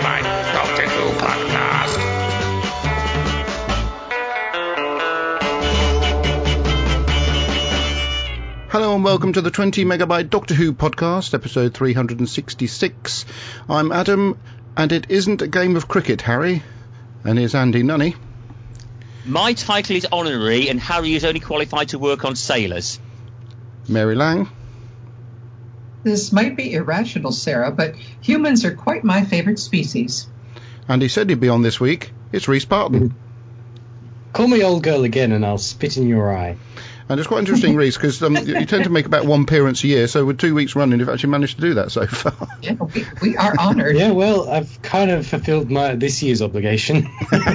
Megabyte Doctor Who podcast. Hello and welcome to the 20 Megabyte Doctor Who podcast, episode 366. I'm Adam, and it isn't a game of cricket, Harry. And here's Andy Nunny. My title is honorary, and Harry is only qualified to work on sailors. Mary Lang. This might be irrational, Sarah, but humans are quite my favourite species. And he said he'd be on this week. It's Rhys Parton. Call me old girl again and I'll spit in your eye. And it's quite interesting, Rhys, because you tend to make about one appearance a year, so with 2 weeks running, you've actually managed to do that so far. Yeah, we are honoured. Yeah, well, I've kind of fulfilled this year's obligation.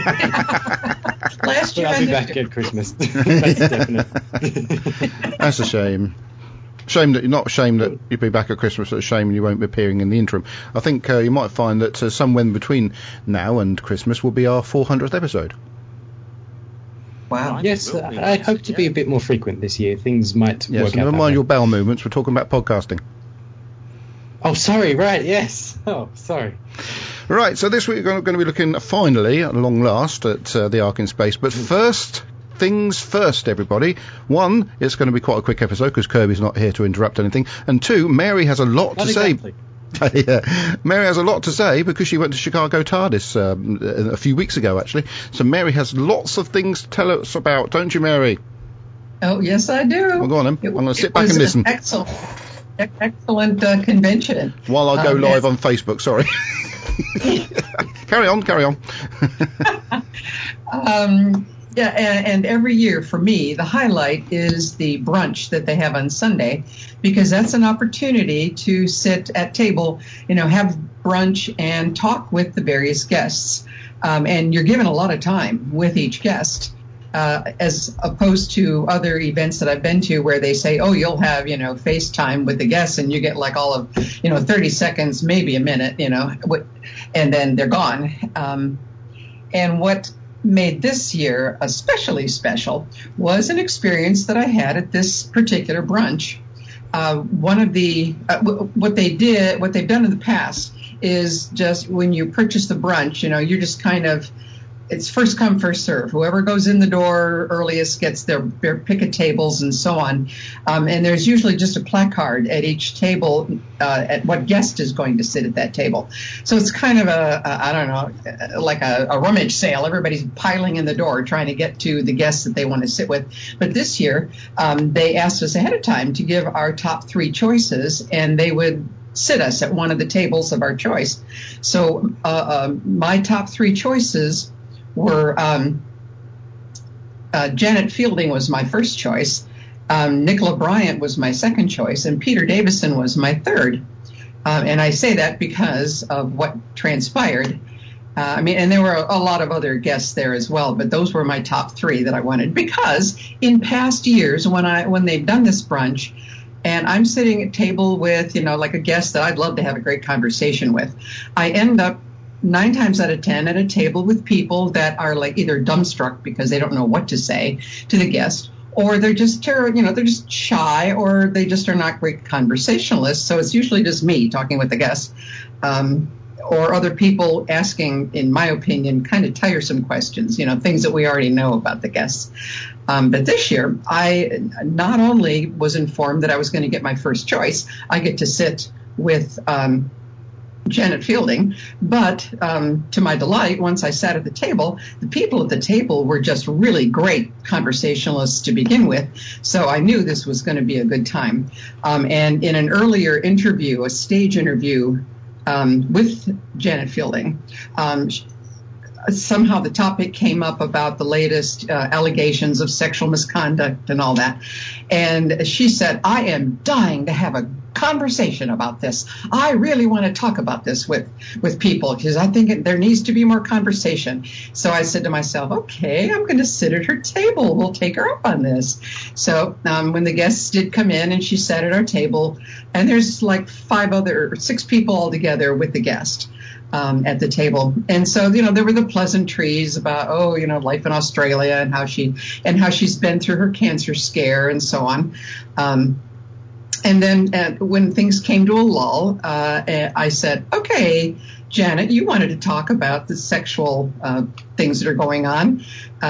Last year I'll be back at Christmas. That's definite. That's a shame. Not a shame that you'll be back at Christmas, but a shame you won't be appearing in the interim. I think you might find that somewhere between now and Christmas will be our 400th episode. Wow. Yes, I hope to be a bit more frequent this year. Things might work out. Never mind your bowel movements. We're talking about podcasting. Oh, sorry. Right. Yes. Oh, sorry. Right. So this week we're going to be looking finally, at long last, at the Ark in Space. But first things first, everybody. One, it's going to be quite a quick episode because Kirby's not here to interrupt anything. And two, Mary has a lot to say. Yeah. Mary has a lot to say because she went to Chicago TARDIS a few weeks ago, actually. So Mary has lots of things to tell us about, don't you, Mary? Oh, yes, I do. Well, go on, then. I'm going to sit back and listen. Excellent convention. While I go live on Facebook, sorry. Carry on. Yeah, and every year for me, the highlight is the brunch that they have on Sunday, because that's an opportunity to sit at table, have brunch and talk with the various guests. And you're given a lot of time with each guest, as opposed to other events that I've been to where they say, oh, you'll have, FaceTime with the guests and you get like all of, 30 seconds, maybe a minute, and then they're gone. And what made this year especially special was an experience that I had at this particular brunch. One of the what they've done in the past is just when you purchase the brunch, you're just kind of, it's first come, first serve. Whoever goes in the door earliest gets their pick of tables and so on. And there's usually just a placard at each table at what guest is going to sit at that table. So it's kind of like a rummage sale. Everybody's piling in the door trying to get to the guests that they want to sit with. But this year, they asked us ahead of time to give our top three choices, and they would sit us at one of the tables of our choice. So my top three choices were Janet Fielding was my first choice, Nicola Bryant was my second choice, and Peter Davison was my third. And I say that because of what transpired. And there were a lot of other guests there as well, but those were my top three that I wanted, because in past years when they've done this brunch, and I'm sitting at a table with, like a guest that I'd love to have a great conversation with, I end up 9 times out of 10 at a table with people that are like either dumbstruck because they don't know what to say to the guest, or they're just they're just shy, or they just are not great conversationalists. So it's usually just me talking with the guest, or other people asking, in my opinion, kind of tiresome questions, things that we already know about the guests. But this year, I not only was informed that I was going to get my first choice, I get to sit with Janet Fielding, but to my delight, once I sat at the table, the people at the table were just really great conversationalists to begin with, so I knew this was going to be a good time. And in an earlier interview, a stage interview with Janet Fielding, somehow the topic came up about the latest allegations of sexual misconduct and all that. And she said, I am dying to have a conversation about this. I really want to talk about this with people, because I think there needs to be more conversation. So I said to myself, okay, I'm going to sit at her table. We'll take her up on this. So when the guests did come in and she sat at our table, and there's like 6 people all together with the guest at the table. And so, there were the pleasantries about, life in Australia and how she's been through her cancer scare and so on. And then when things came to a lull, I said, okay, Janet, you wanted to talk about the sexual things that are going on.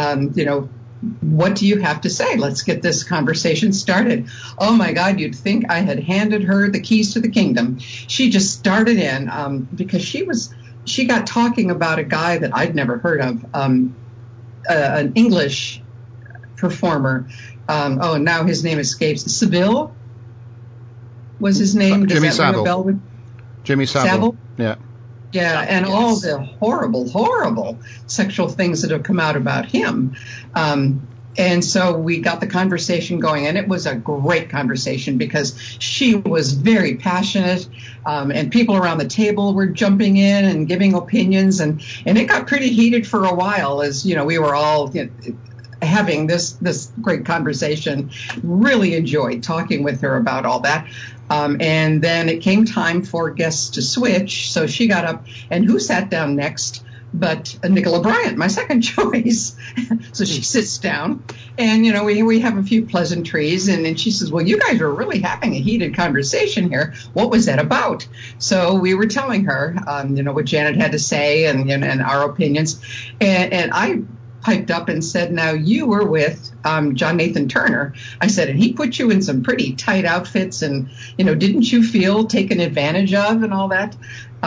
What do you have to say? Let's get this conversation started. Oh my God, you'd think I had handed her the keys to the kingdom. She just started in because she got talking about a guy that I'd never heard of, an English performer. Now his name escapes. Seville was his name. Does Jimmy that ring a Savile. bell with Jimmy Savile. Yeah. Yeah, and all the horrible sexual things that have come out about him. And so we got the conversation going, and it was a great conversation because she was very passionate, and people around the table were jumping in and giving opinions, and it got pretty heated for a while as, we were all having this great conversation. Really enjoyed talking with her about all that. And then it came time for guests to switch. So she got up, and who sat down next but Nicola Bryant, my second choice. So she sits down, and, we have a few pleasantries. And she says, well, you guys are really having a heated conversation here. What was that about? So we were telling her, what Janet had to say and our opinions. And I piped up and said, now you were with John Nathan Turner. I said, and he put you in some pretty tight outfits, and, didn't you feel taken advantage of and all that?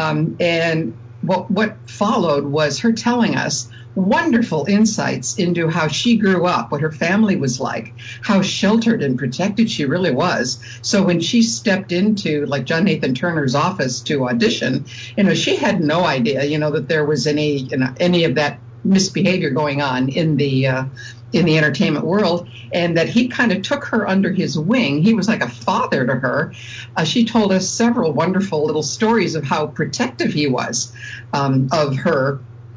And what followed was her telling us wonderful insights into how she grew up, what her family was like, how sheltered and protected she really was. So when she stepped into like John Nathan Turner's office to audition, she had no idea, that there was any of that misbehavior going on in the entertainment world, and that he kind of took her under his wing. He was like a father to her. She told us several wonderful little stories of how protective he was of her.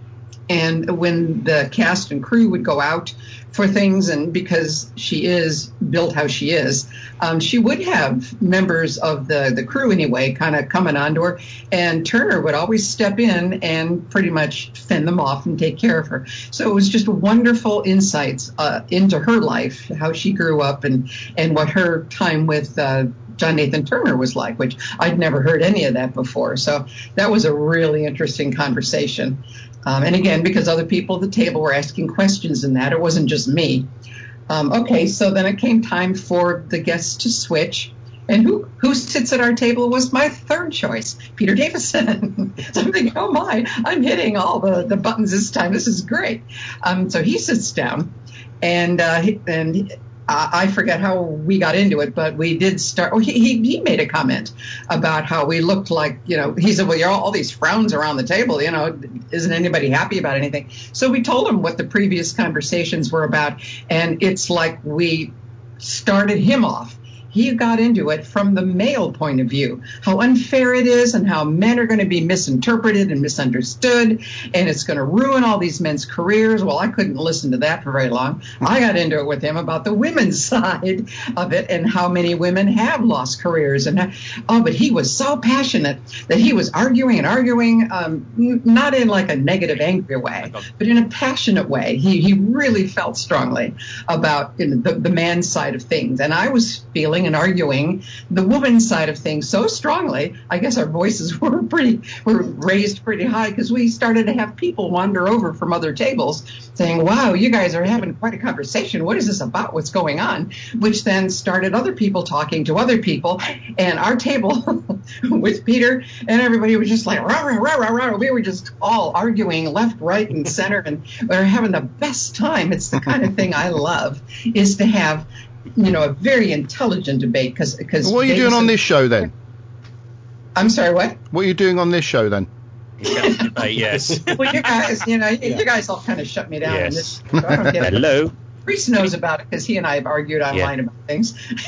And when the cast and crew would go out for things, and because she is built how she is, she would have members of the crew anyway kind of coming onto her, and Turner would always step in and pretty much fend them off and take care of her. So it was just wonderful insights into her life, how she grew up, and what her time with John Nathan Turner was like, which I'd never heard any of that before. So that was a really interesting conversation. And again, because other people at the table were asking questions in that, it wasn't just me. Okay, so then it came time for the guests to switch. And who sits at our table was my third choice, Peter Davison. So I'm thinking, oh my, I'm hitting all the buttons this time. This is great. So he sits down, and I forget how we got into it, but we did start. Oh, he made a comment about how we looked like, he said, well, you're all these frowns around the table, isn't anybody happy about anything? So we told him what the previous conversations were about, and it's like we started him off. He got into it from the male point of view, how unfair it is and how men are going to be misinterpreted and misunderstood, and it's going to ruin all these men's careers. Well, I couldn't listen to that for very long. I got into it with him about the women's side of it and how many women have lost careers. But he was so passionate that he was arguing, not in like a negative, angry way, but in a passionate way. He really felt strongly about the man's side of things, and I was feeling and arguing the woman's side of things so strongly. I guess our voices were raised pretty high, because we started to have people wander over from other tables saying, wow, you guys are having quite a conversation. What is this about? What's going on? Which then started other people talking to other people, and our table with Peter and everybody was just like, rah, rah, rah, rah, rah. We were just all arguing left, right, and center, and we were having the best time. It's the kind of thing I love, is to have a very intelligent debate. Because what are you doing on this show then? I'm sorry, what? What are you doing on this show then? Debate, yes. Well, you guys, you guys all kind of shut me down. Yes. On this. So I don't get it. Hello. Reese knows about it because he and I have argued online about things.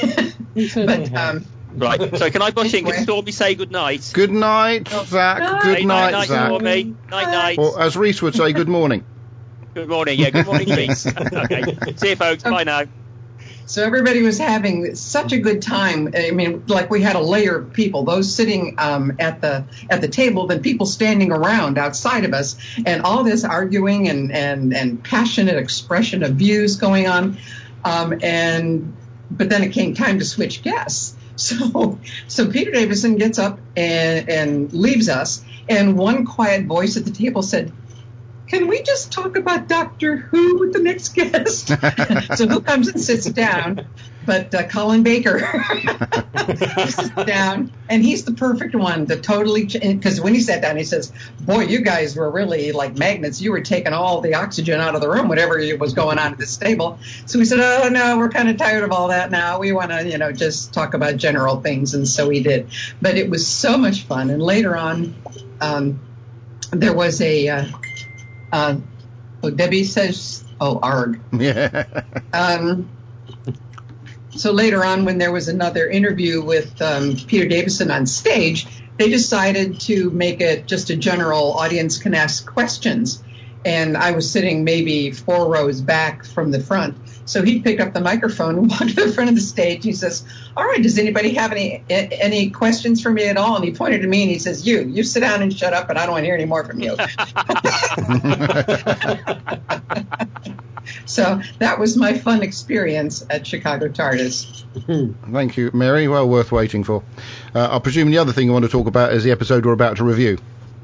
But right. So can I butt in? Anyway. Can Stormy say good night? Good night, Zach. Good night, Zach. Stormy. Night. Or as Reese would say, good morning. Good morning. Yeah. Good morning, Reese. Okay. See you, folks. Bye now. So everybody was having such a good time. I mean, like we had a layer of people, those sitting at the table, then people standing around outside of us, and all this arguing and passionate expression of views going on. But then it came time to switch guests. So Peter Davison gets up and leaves us, and one quiet voice at the table said, "Can we just talk about Doctor Who with the next guest?" So who comes and sits down? But Colin Baker sits down, and he's the perfect one to totally, because when he sat down, he says, "Boy, you guys were really like magnets. You were taking all the oxygen out of the room, whatever was going on at this table." So we said, "Oh, no, we're kind of tired of all that now. We want to, just talk about general things." And so we did. But it was so much fun. And later on, there was Debbie says, arg. Yeah. So later on, when there was another interview with Peter Davison on stage, they decided to make it just a general audience can ask questions. And I was sitting maybe 4 rows back from the front. So he picked up the microphone and walked to the front of the stage. He says, "All right, does anybody have any questions for me at all?" And he pointed to me and he says, you sit down and shut up, and I don't want to hear any more from you. So that was my fun experience at Chicago TARDIS. Thank you, Mary. Well worth waiting for. I presume the other thing you want to talk about is the episode we're about to review.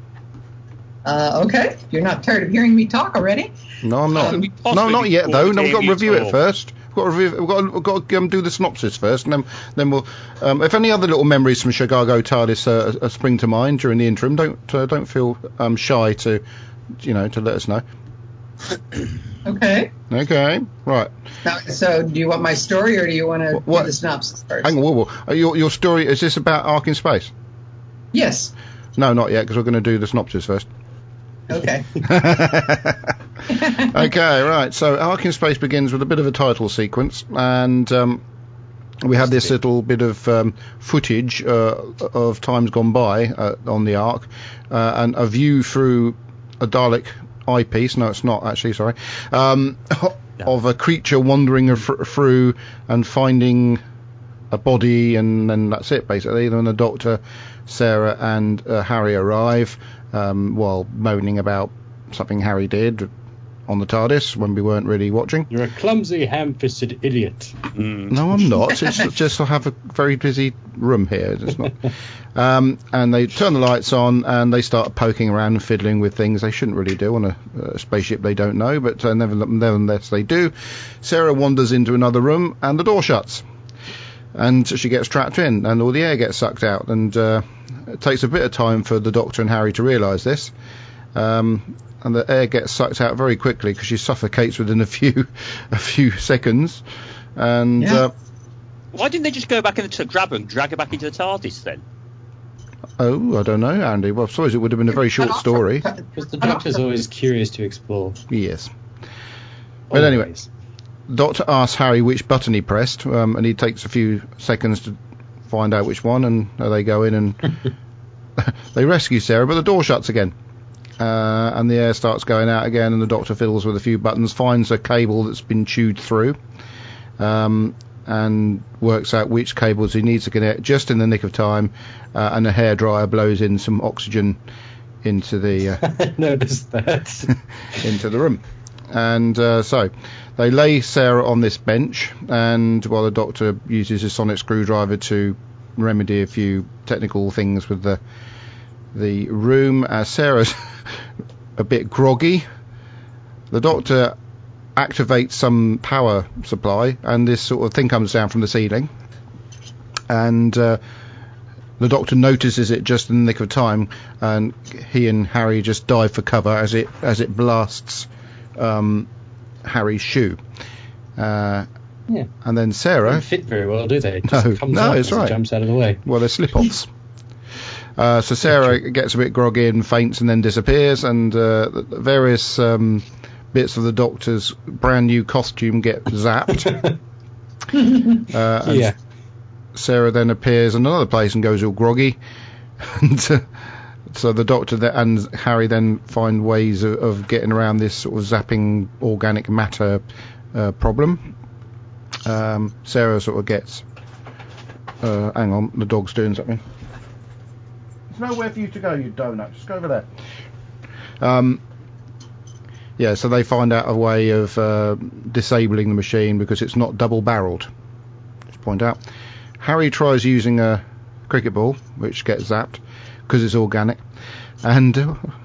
Okay. You're not tired of hearing me talk already? No, I'm not. No, not yet, though. No, we've got to review it first. We've got to do the synopsis first, and then we'll. If any other little memories from Chicago TARDIS spring to mind during the interim, don't feel shy to let us know. Okay. Okay. Right. Now, so, do you want my story, or do you want to do the synopsis first? Hang on. Whoa. Your story, is this about Ark in Space? Yes. No, not yet, because we're going to do the synopsis first. Okay. Okay, right. So Ark in Space begins with a bit of a title sequence, and we have this little bit of footage of times gone by on the Ark, and a view through a Dalek eyepiece. No, it's not actually. Sorry. Of a creature wandering through and finding a body, and then that's it basically. Then the Doctor, Sarah, and Harry arrive while moaning about something Harry did on the TARDIS when we weren't really watching. You're a clumsy, ham-fisted idiot. No, I'm not. It's just I have a very busy room here. It's not. And they turn the lights on and they start poking around and fiddling with things they shouldn't really do on a spaceship they don't know, but nevertheless they do. Sarah wanders into another room and the door shuts. And she gets trapped in, and all the air gets sucked out, and it takes a bit of time for the Doctor and Harry to realise this, and the air gets mucked out very quickly because she suffocates within a few seconds, and why didn't they just go back and grab her and drag her back into the TARDIS then? Oh, I don't know, Andy. Well, I suppose it would have been a very short story. Because the Doctor's always curious to explore. Yes. But anyway, the Doctor asks Harry which button he pressed, and he takes a few seconds to find out which one, and they go in and they rescue Sarah, but the door shuts again, and the air starts going out again, and the Doctor fiddles with a few buttons, finds a cable that's been chewed through, and works out which cables he needs to connect just in the nick of time, and a hairdryer blows in some oxygen into the I noticed that. into the room. And so they lay Sarah on this bench, and while the Doctor uses his sonic screwdriver to remedy a few technical things with the room, Sarah's a bit groggy. The Doctor activates some power supply, and this sort of thing comes down from the ceiling, and the Doctor notices it just in the nick of time, and he and Harry just dive for cover as it blasts Harry's shoe. And then Sarah... They don't fit very well, do they? It No, just comes up it's as right. It jumps out of the way. Well, they're slip-offs. So Sarah gets a bit groggy and faints and then disappears, and various bits of the Doctor's brand new costume get zapped. And Sarah then appears in another place and goes all groggy. And so the Doctor and Harry then find ways of getting around this sort of zapping organic matter problem. Sarah sort of gets... hang on, the dog's doing something. There's nowhere for you to go, you donut. Just go over there. So they find out a way of disabling the machine because it's not double-barrelled. Just point out. Harry tries using a cricket ball, which gets zapped because it's organic, and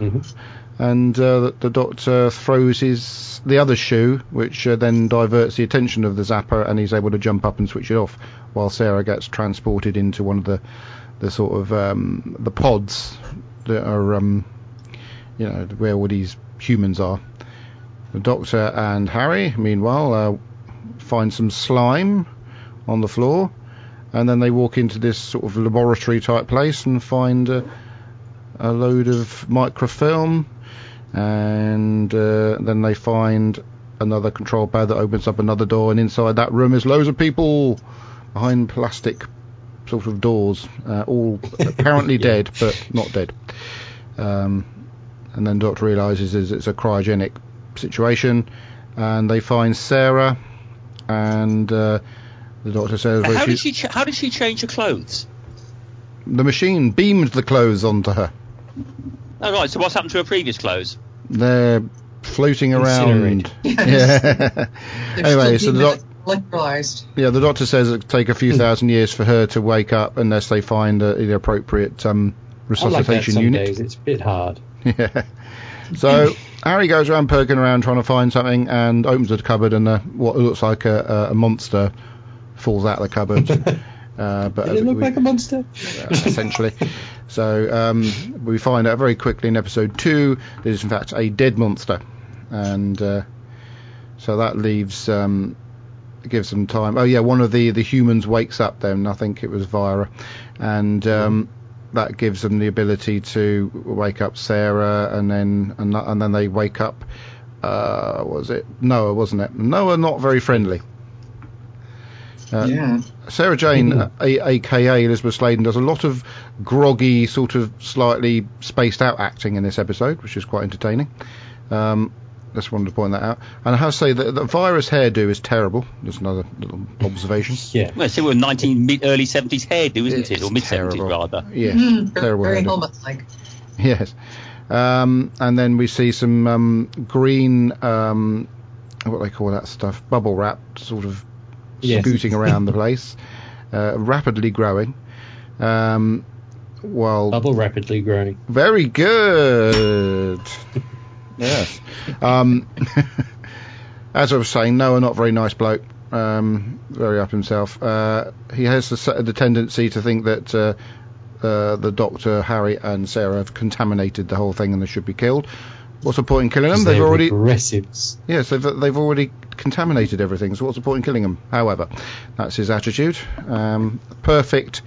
the Doctor throws the other shoe, which then diverts the attention of the zapper, and he's able to jump up and switch it off, while Sarah gets transported into one of the sort of the pods that are where all these humans are. The Doctor and Harry, meanwhile, find some slime on the floor, and then they walk into this sort of laboratory type place and find a load of microfilm, and then they find another control pad that opens up another door, and inside that room is loads of people behind plastic sort of doors, all apparently dead but not dead. And then Doctor realises it's a cryogenic situation, and they find Sarah, and the Doctor says, how did she change her clothes? The machine beamed the clothes onto her. Oh right, so what's happened to her previous clothes? They're floating around. Yes. Anyway, so electrolyzed. the Doctor says it'll take a few thousand years for her to wake up unless they find the appropriate resuscitation unit. Days. It's a bit hard. Yeah. So Harry goes around poking around trying to find something, and opens the cupboard, and what looks like a monster falls out of the cupboard. But Did it look like a monster? Essentially. So we find out very quickly in episode 2 that it's in fact a dead monster, and so that leaves gives them time. Oh yeah, one of the humans wakes up then. I think it was Vira, and that gives them the ability to wake up Sarah, and then they wake up. Was it Noah? Wasn't it? Noah not very friendly. Sarah Jane, aka Elizabeth Sladen, does a lot of groggy, sort of slightly spaced out acting in this episode, which is quite entertaining. Just wanted to point that out. And I have to say that the Vira's hairdo is terrible. Just another little observation. Yeah. Well, it's still a early 70s hairdo, isn't it? Or mid 70s rather. Yeah, terrible. Very hairdo. helmet-like. Yes. And then we see some green, what they call that stuff, bubble wrap, sort of scooting around the place, rapidly growing. Bubble rapidly growing. Very good. Yes. As I was saying, Noah not very nice bloke. Very up himself. He has the tendency to think that the Doctor, Harry, and Sarah have contaminated the whole thing and they should be killed. What's the point in killing them? They've already aggressives. Yes, they've already contaminated everything. So what's the point in killing them? However, that's his attitude. Perfect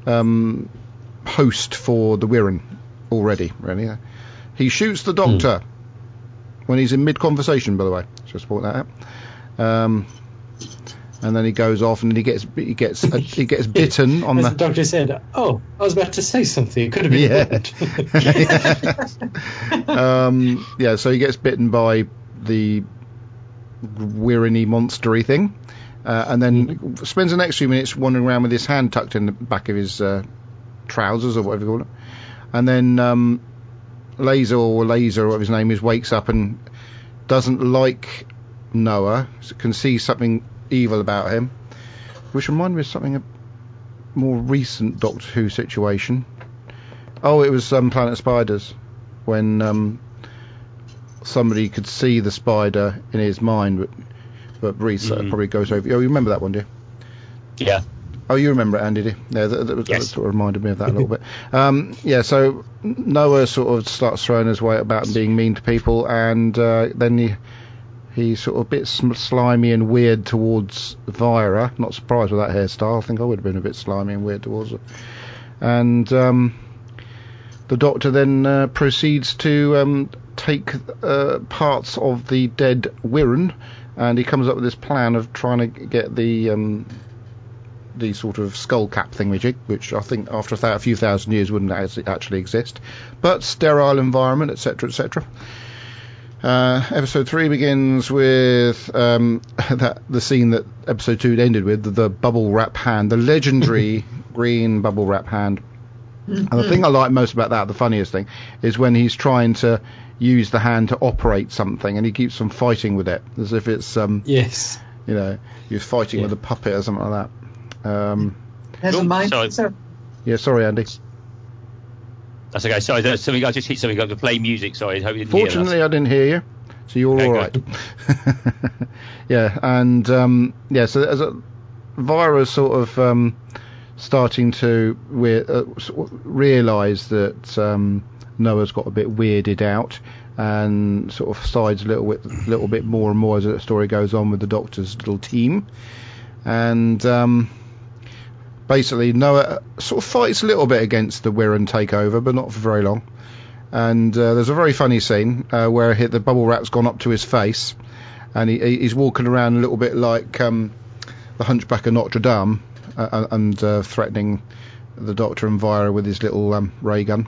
host for the Wirren already. Really, he shoots the Doctor when he's in mid-conversation. By the way, just point that out. And then he goes off, and he gets bitten on the Doctor said, "Oh, I was about to say something. It could have been so he gets bitten by the Wirren-y monstery thing, and then spends the next few minutes wandering around with his hand tucked in the back of his trousers or whatever you call it, and then Laser, or whatever his name is, wakes up and doesn't like Noah, can see something evil about him, which reminded me of something a more recent Doctor Who situation. Oh, it was Planet of Spiders, when somebody could see the spider in his mind, but Reese probably goes over. Oh, you remember that one, do you? Yeah. Oh, you remember it, Andy, do you? Yeah, that sort of reminded me of that a little bit. So Noah sort of starts throwing his weight about and being mean to people, and then he's sort of a bit slimy and weird towards Vira. Not surprised with that hairstyle. I think I would have been a bit slimy and weird towards her. And the Doctor then proceeds to take parts of the dead Wirren, and he comes up with this plan of trying to get the sort of skull cap thingamajig, which I think after a few thousand years wouldn't actually exist, but sterile environment, etc., etc. Episode 3 begins with the scene that episode 2 ended with, the bubble wrap hand, the legendary green bubble wrap hand. And the thing I like most about that, the funniest thing, is when he's trying to use the hand to operate something, and he keeps on fighting with it as if it's yes, you're fighting with a puppet or something like that. Has a mind. Sorry. So, Yeah, sorry, Andy. That's okay. Sorry, there's something. I just hit something up to play music. Sorry, I hope you didn't hear Fortunately, that. I didn't hear you, so you're Okay, all right. good. Yeah, and so as Vira's sort of starting to realise that Noah's got a bit weirded out, and sort of sides a little bit more and more as the story goes on with the Doctor's little team, and basically Noah sort of fights a little bit against the Wirren takeover, but not for very long. And there's a very funny scene where the bubble wrap's gone up to his face, and he's walking around a little bit like the Hunchback of Notre Dame, and threatening the Doctor and Vira with his little ray gun.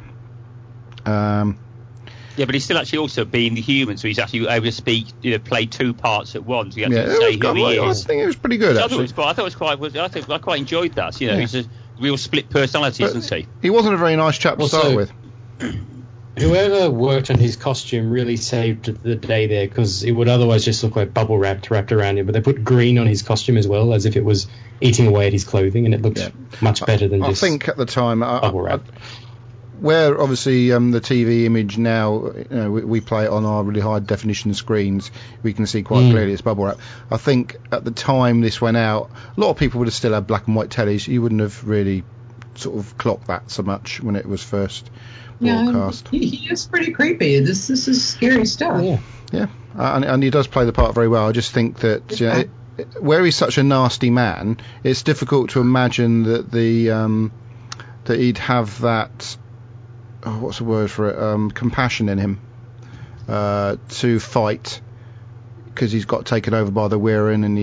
Yeah, but he's still actually also being the human, so he's actually able to speak, play two parts at once. He actually say who he is. I think it was pretty good, actually. I quite enjoyed that. He's a real split personality, isn't he? He wasn't a very nice chap to start with. Whoever worked on his costume really saved the day there, because it would otherwise just look like bubble wrapped around him. But they put green on his costume as well, as if it was eating away at his clothing, and it looked much better than just. I think at the time, bubble wrap. Where obviously the TV image now, we play it on our really high definition screens, we can see quite clearly it's bubble wrap. I think at the time this went out, a lot of people would have still had black and white tellies. You wouldn't have really sort of clocked that so much when it was first broadcast. He is pretty creepy. This is scary stuff. Yeah, and he does play the part very well. I just think that where he's such a nasty man, it's difficult to imagine that that he'd have that. What's the word for it? Compassion in him to fight, because he's got taken over by the Wirren, and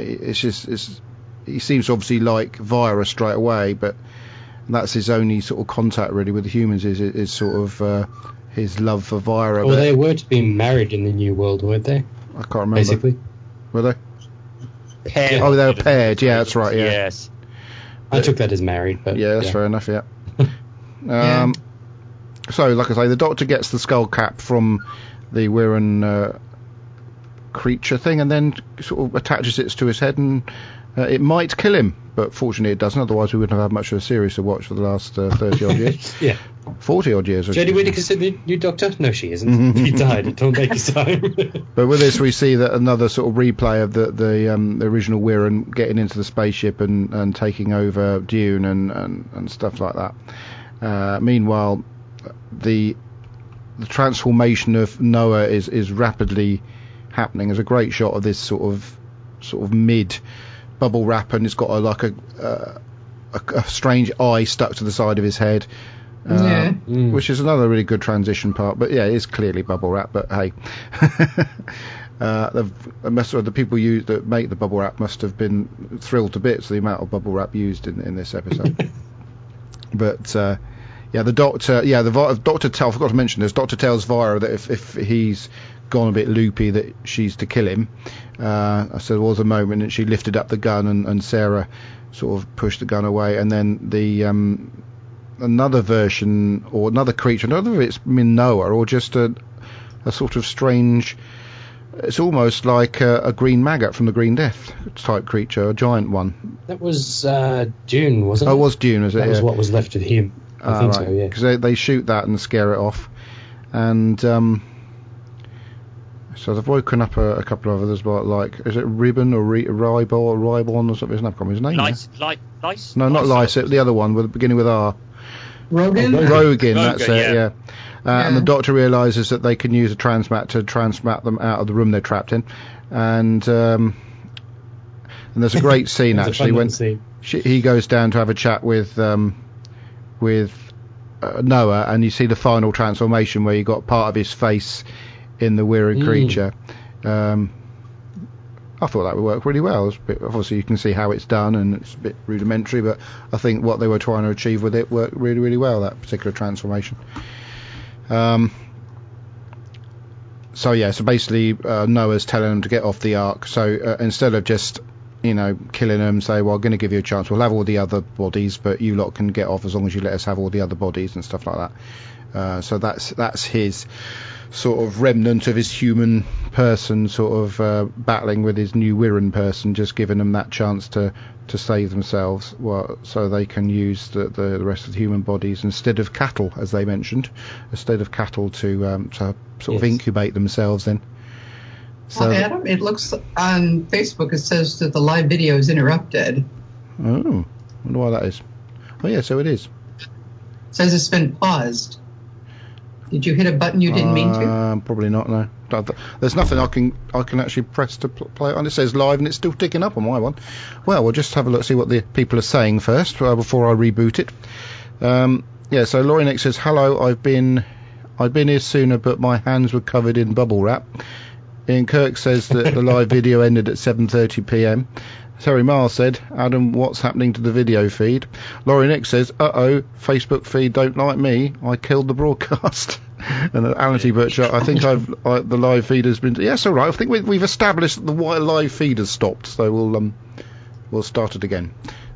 he seems to obviously like Vira straight away, but that's his only sort of contact really with the humans is sort of his love for Vira. Well, they were to be married in the New World, weren't they? I can't remember. Basically, were they? Paired. Oh, they were paired. Yeah, that's right. Yeah. Yes. I took that as married, but yeah, that's fair enough. Yeah. So, like I say, the Doctor gets the skull cap from the Wirren creature thing, and then sort of attaches it to his head, and it might kill him, but fortunately it doesn't. Otherwise, we wouldn't have had much of a series to watch for the last 30 odd years. Yeah, 40 odd years. Jodie Whittaker's the new Doctor? No, she isn't. He died at Tom Baker's time. But with this, we see that another sort of replay of the original Wirren getting into the spaceship and taking over Dune and stuff like that. Meanwhile, the transformation of Noah is rapidly happening. There's a great shot of this sort of mid bubble wrap, and it's got a strange eye stuck to the side of his head, which is another really good transition part. But yeah, it's clearly bubble wrap. But hey, the people that make the bubble wrap must have been thrilled to bits the amount of bubble wrap used in this episode. But the Doctor, I forgot to mention this. Doctor tells Vira that if he's gone a bit loopy, that she's to kill him. So there was a moment, and she lifted up the gun, and Sarah sort of pushed the gun away, and then the another version or another creature, I don't know if it's Noah or just a sort of strange. It's almost like a green maggot from the Green Death type creature, a giant one. That was Dune, wasn't it? Oh, it was Dune, is it? That was what was left of him. I think so, yeah. Because they shoot that and scare it off. And so they've woken up a couple of others, but like, is it Ribbon or Ribon or something? Isn't that his name? Lice? No, not Lice. The other one, beginning with R. Rogan? Rogan, that's it, yeah. And the Doctor realises that they can use a transmat to transmat them out of the room they're trapped in. And there's a great scene, actually, when he goes down to have a chat with Noah, and you see the final transformation where you got part of his face in the Wirren creature. I thought that would work really well. Obviously, you can see how it's done, and it's a bit rudimentary, but I think what they were trying to achieve with it worked really, really well, that particular transformation. So basically Noah's telling them to get off the Ark. So instead of just killing them, say, well, I'm going to give you a chance, we'll have all the other bodies, but you lot can get off as long as you let us have all the other bodies and stuff like that. So that's his sort of remnant of his human person, sort of battling with his new Wirren person, just giving them that chance to save themselves, so they can use the rest of the human bodies instead of cattle, as they mentioned, instead of cattle to sort of incubate themselves in. So well, Adam, it looks on Facebook, it says that the live video is interrupted. Oh, I wonder why that is. Oh yeah, so it is. It says it's been paused. Did you hit a button you didn't mean to? Probably not, no. There's nothing I can actually press to play it on. It says live and it's still ticking up on my one. Well, we'll just have a look, see what the people are saying first before I reboot it. Yeah, so Laurie Nick says, hello, I've been here sooner, but my hands were covered in bubble wrap. Ian Kirk says that the live video ended at 7:30 p.m. Terry Miles said, Adam, what's happening to the video feed? Laurie Nick says, Facebook feed don't like me. I killed the broadcast. And Alan T. Birchard, I think the live feed has been... Yes, all right. I think we've established that the live feed has stopped, so we'll start it again.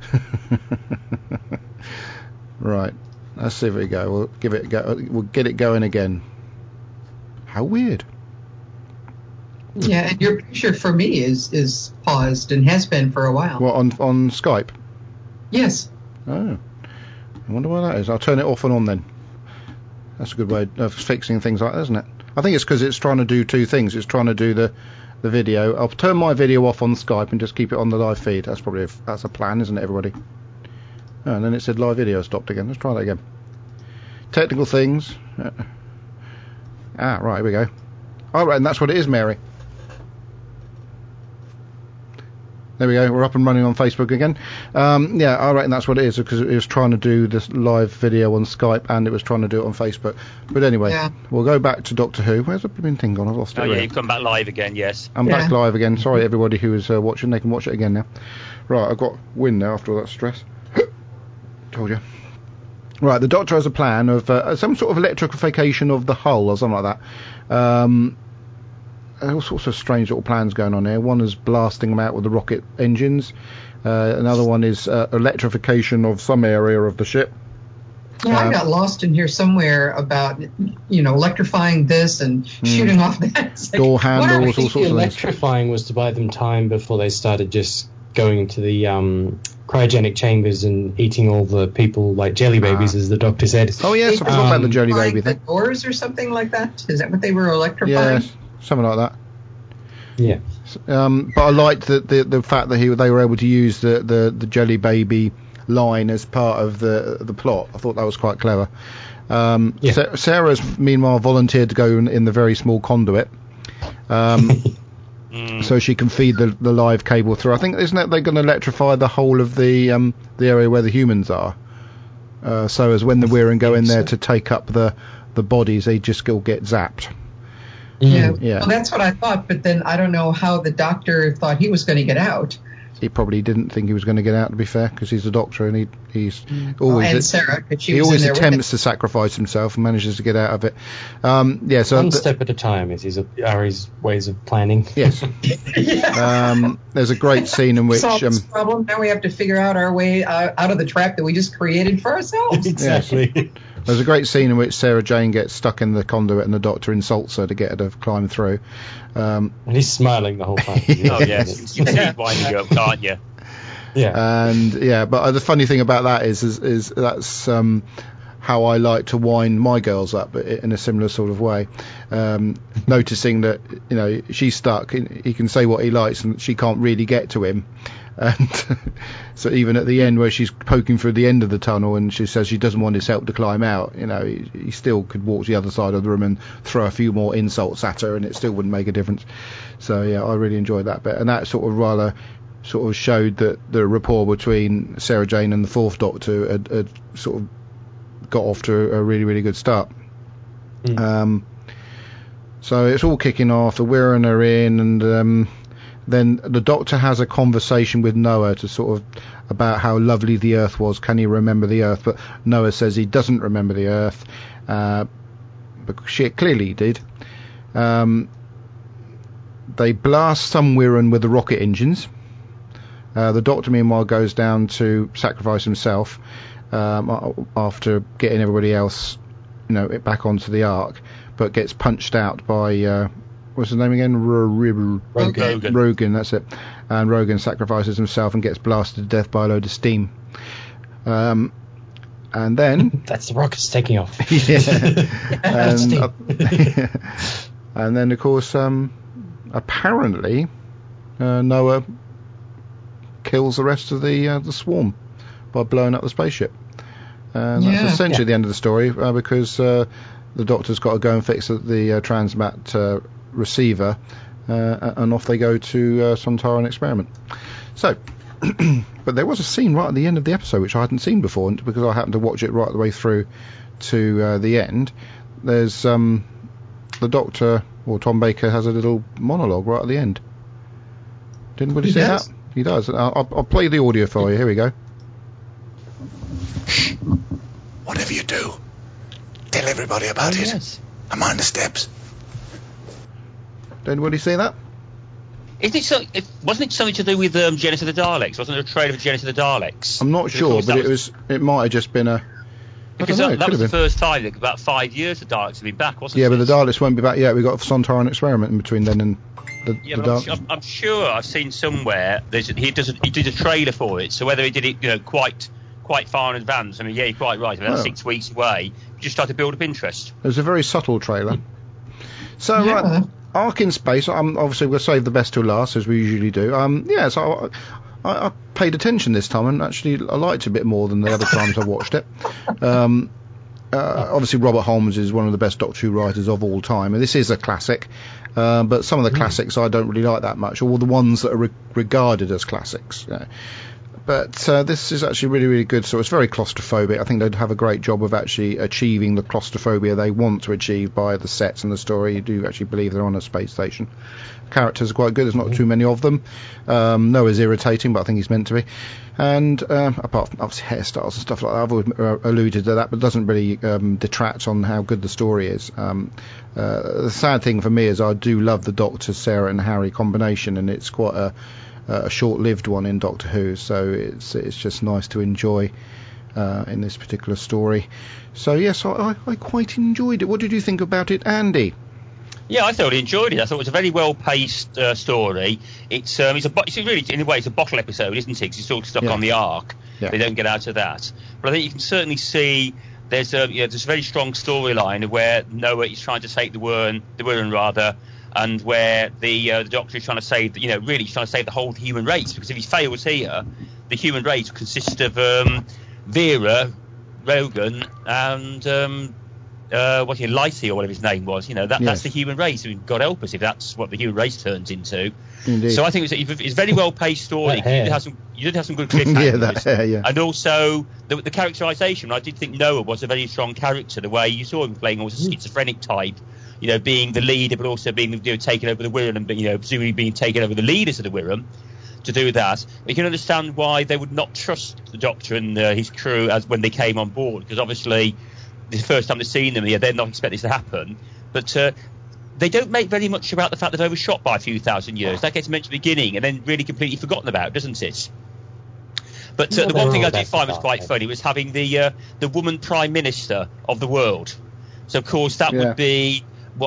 Right. Let's see if we go. We'll give it a go. We'll get it going again. How weird. Yeah, and your picture for me is paused and has been for a while. What, on Skype? Yes. Oh. I wonder why that is. I'll turn it off and on then. That's a good way of fixing things like that, isn't it? I think it's because it's trying to do two things. It's trying to do the video. I'll turn my video off on Skype and just keep it on the live feed. That's probably that's a plan, isn't it, everybody? Oh, and then it said live video stopped again. Let's try that again. Technical things. Right, here we go. All right, and that's what it is, Mary. There we go, we're up and running on Facebook again. Yeah, I reckon that's what it is, because it was trying to do this live video on Skype and it was trying to do it on Facebook. But anyway, We'll go back to Doctor Who. Where's the blooming thing gone? I've lost it. Oh, yeah, you've come back live again, yes. I'm back live again. Sorry, everybody who is watching, they can watch it again now. Right, I've got wind now after all that stress. Told you. Right, the Doctor has a plan of some sort of electrification of the hull or something like that. All sorts of strange little plans going on here. One is blasting them out with the rocket engines. Another one is electrification of some area of the ship. Yeah, I got lost in here somewhere about, electrifying this and shooting off that. Door handles, all sorts of things. Electrifying was to buy them time before they started just going into the cryogenic chambers and eating all the people like jelly babies, as the Doctor said. Oh, yes, I forgot about the jelly baby thing. The doors or something like that? Is that what they were electrifying? Yes. Something like that. Yeah. But I liked the fact that they were able to use the jelly baby line as part of the plot. I thought that was quite clever. Sarah's meanwhile volunteered to go in the very small conduit, so she can feed the live cable through. I think, isn't it, they're going to electrify the whole of the area where the humans are. So as when the Wirren go in there to take up the bodies, they just all get zapped. Yeah. Well, that's what I thought, but then I don't know how the Doctor thought he was going to get out. He probably didn't think he was going to get out, to be fair, because he's a doctor and he's always and Sarah, he always attempts to sacrifice himself and manages to get out of it. So one step at a time is his ways of planning. Yes. There's a great scene in which solve this problem. Now we have to figure out our way out of the trap that we just created for ourselves. Exactly. Yes. There's a great scene in which Sarah Jane gets stuck in the conduit and the Doctor insults her to get her to climb through. And he's smiling the whole time. Oh, yes. You can see him winding up, can't you? Yeah. And, but the funny thing about that is that's how I like to wind my girls up in a similar sort of way. Noticing that, she's stuck, he can say what he likes and she can't really get to him. And so even at the end where she's poking through the end of the tunnel and she says she doesn't want his help to climb out, he still could walk to the other side of the room and throw a few more insults at her and it still wouldn't make a difference. So yeah, I really enjoyed that bit, and that sort of showed that the rapport between Sarah Jane and the Fourth Doctor had sort of got off to a really, really good start. So it's all kicking off, the Wirren are in, and then the Doctor has a conversation with Noah to sort of about how lovely the Earth was. Can he remember the Earth? But Noah says he doesn't remember the Earth, but clearly he did. They blast some Wirren with the rocket engines. The Doctor meanwhile goes down to sacrifice himself after getting everybody else back onto the Ark. but gets punched out by what's his name again? Rogan, that's it. And Rogan sacrifices himself and gets blasted to death by a load of steam. And then that's the rockets taking off. And then of course, apparently, Noah kills the rest of the swarm by blowing up the spaceship. And that's essentially the end of the story, because the Doctor's got to go and fix the transmat receiver, and off they go to Sontaran experiment. So, but there was a scene right at the end of the episode which I hadn't seen before, because I happened to watch it right the way through to the end. There's the Doctor, or Tom Baker, has a little monologue right at the end. Did anybody see that? He does. I'll play the audio for you. Here we go. Whatever you do, tell everybody about it. Yes. And mind the steps. Did anybody see that? Wasn't it something to do with Genesis of the Daleks? Wasn't there a trailer for Genesis of the Daleks? I'm not sure, but it might have just been a... Because that was the first time, like, about 5 years the Daleks have been back, wasn't it? Yeah, but the Daleks won't be back yet. We've got a Sontaran experiment in between then and the Daleks. I'm sure I've seen somewhere he did a trailer for it, so whether he did it quite far in advance, I mean, yeah, you're quite right, that's 6 weeks away, you just start to build up interest. It was a very subtle trailer. So, right, Ark in Space, obviously we'll save the best till last, as we usually do. So I paid attention this time, and actually I liked it a bit more than the other times I watched it. Obviously Robert Holmes is one of the best Doctor Who writers of all time, and this is a classic, but some of the classics I don't really like that much, or the ones that are regarded as classics. But this is actually really, really good. So it's very claustrophobic. I think they'd have a great job of actually achieving the claustrophobia they want to achieve by the sets and the story. You do actually believe they're on a space station. Characters are quite good. There's not too many of them. Noah's irritating, but I think he's meant to be. And apart from obviously hairstyles and stuff like that, I've always alluded to that, but it doesn't really detract on how good the story is. The sad thing for me is I do love the Doctor, Sarah and Harry combination, and it's quite a short-lived one in Doctor Who, so it's just nice to enjoy in this particular story. So yes, I quite enjoyed it. What did you think about it, Andy? Yeah, I thoroughly enjoyed it. I thought it was a very well-paced story. It's really, in a way, it's a bottle episode, isn't it? 'Cause it's all stuck on the Ark. Yeah. They don't get out of that. But I think you can certainly see there's a very strong storyline where Noah is trying to take the Wirrn rather, and where the Doctor is trying to save, really trying to save the whole human race. Because if he fails here, the human race consists of Vera, Rogan, and Lycee or whatever his name was. That's the human race. I mean, God help us if that's what the human race turns into. Indeed. So I think it's a very well paced story. You did have some good cliffhangers. And also the characterisation. I did think Noah was a very strong character. The way you saw him playing almost a schizophrenic type. Being the leader, but also being taken over the Wirrn, and presumably being taken over the leaders of the Wirrn to do that. You can understand why they would not trust the Doctor and his crew as when they came on board, because obviously this is the first time they've seen them. They're not expecting this to happen, but they don't make very much about the fact that they were shot by a few thousand years. That gets mentioned at the beginning and then really completely forgotten about, doesn't it? But the one thing I did find was quite funny was having the woman Prime Minister of the world. So of course that would be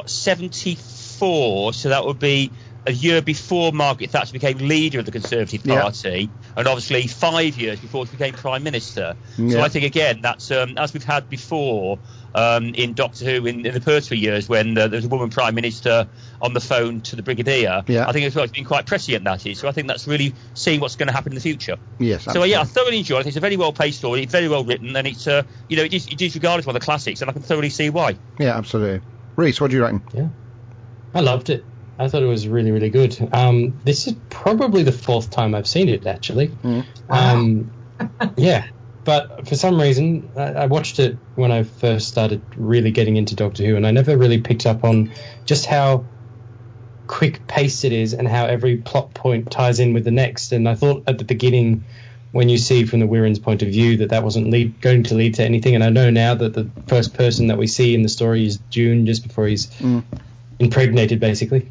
74, so that would be a year before Margaret Thatcher became leader of the Conservative Party, and obviously 5 years before she became Prime Minister. So I think, again, that's as we've had before in Doctor Who in the Pertwee years, when there was a woman Prime Minister on the phone to the Brigadier. I think it's been quite prescient, that is. So I think that's really seeing what's going to happen in the future. Yes, absolutely. So I thoroughly enjoyed it. It's a very well-paced story, it's very well written, and it's it is regarded as one of the classics, and I can thoroughly see why. Yeah, absolutely. Reese, what do you reckon? Yeah, I loved it. I thought it was really, really good. This is probably the fourth time I've seen it, actually. Yeah, but for some reason, I watched it when I first started really getting into Doctor Who, and I never really picked up on just how quick-paced it is and how every plot point ties in with the next. And I thought at the beginning, when you see from the Wirrn's point of view, that wasn't going to lead to anything. And I know now that the first person that we see in the story is June, just before he's impregnated, basically.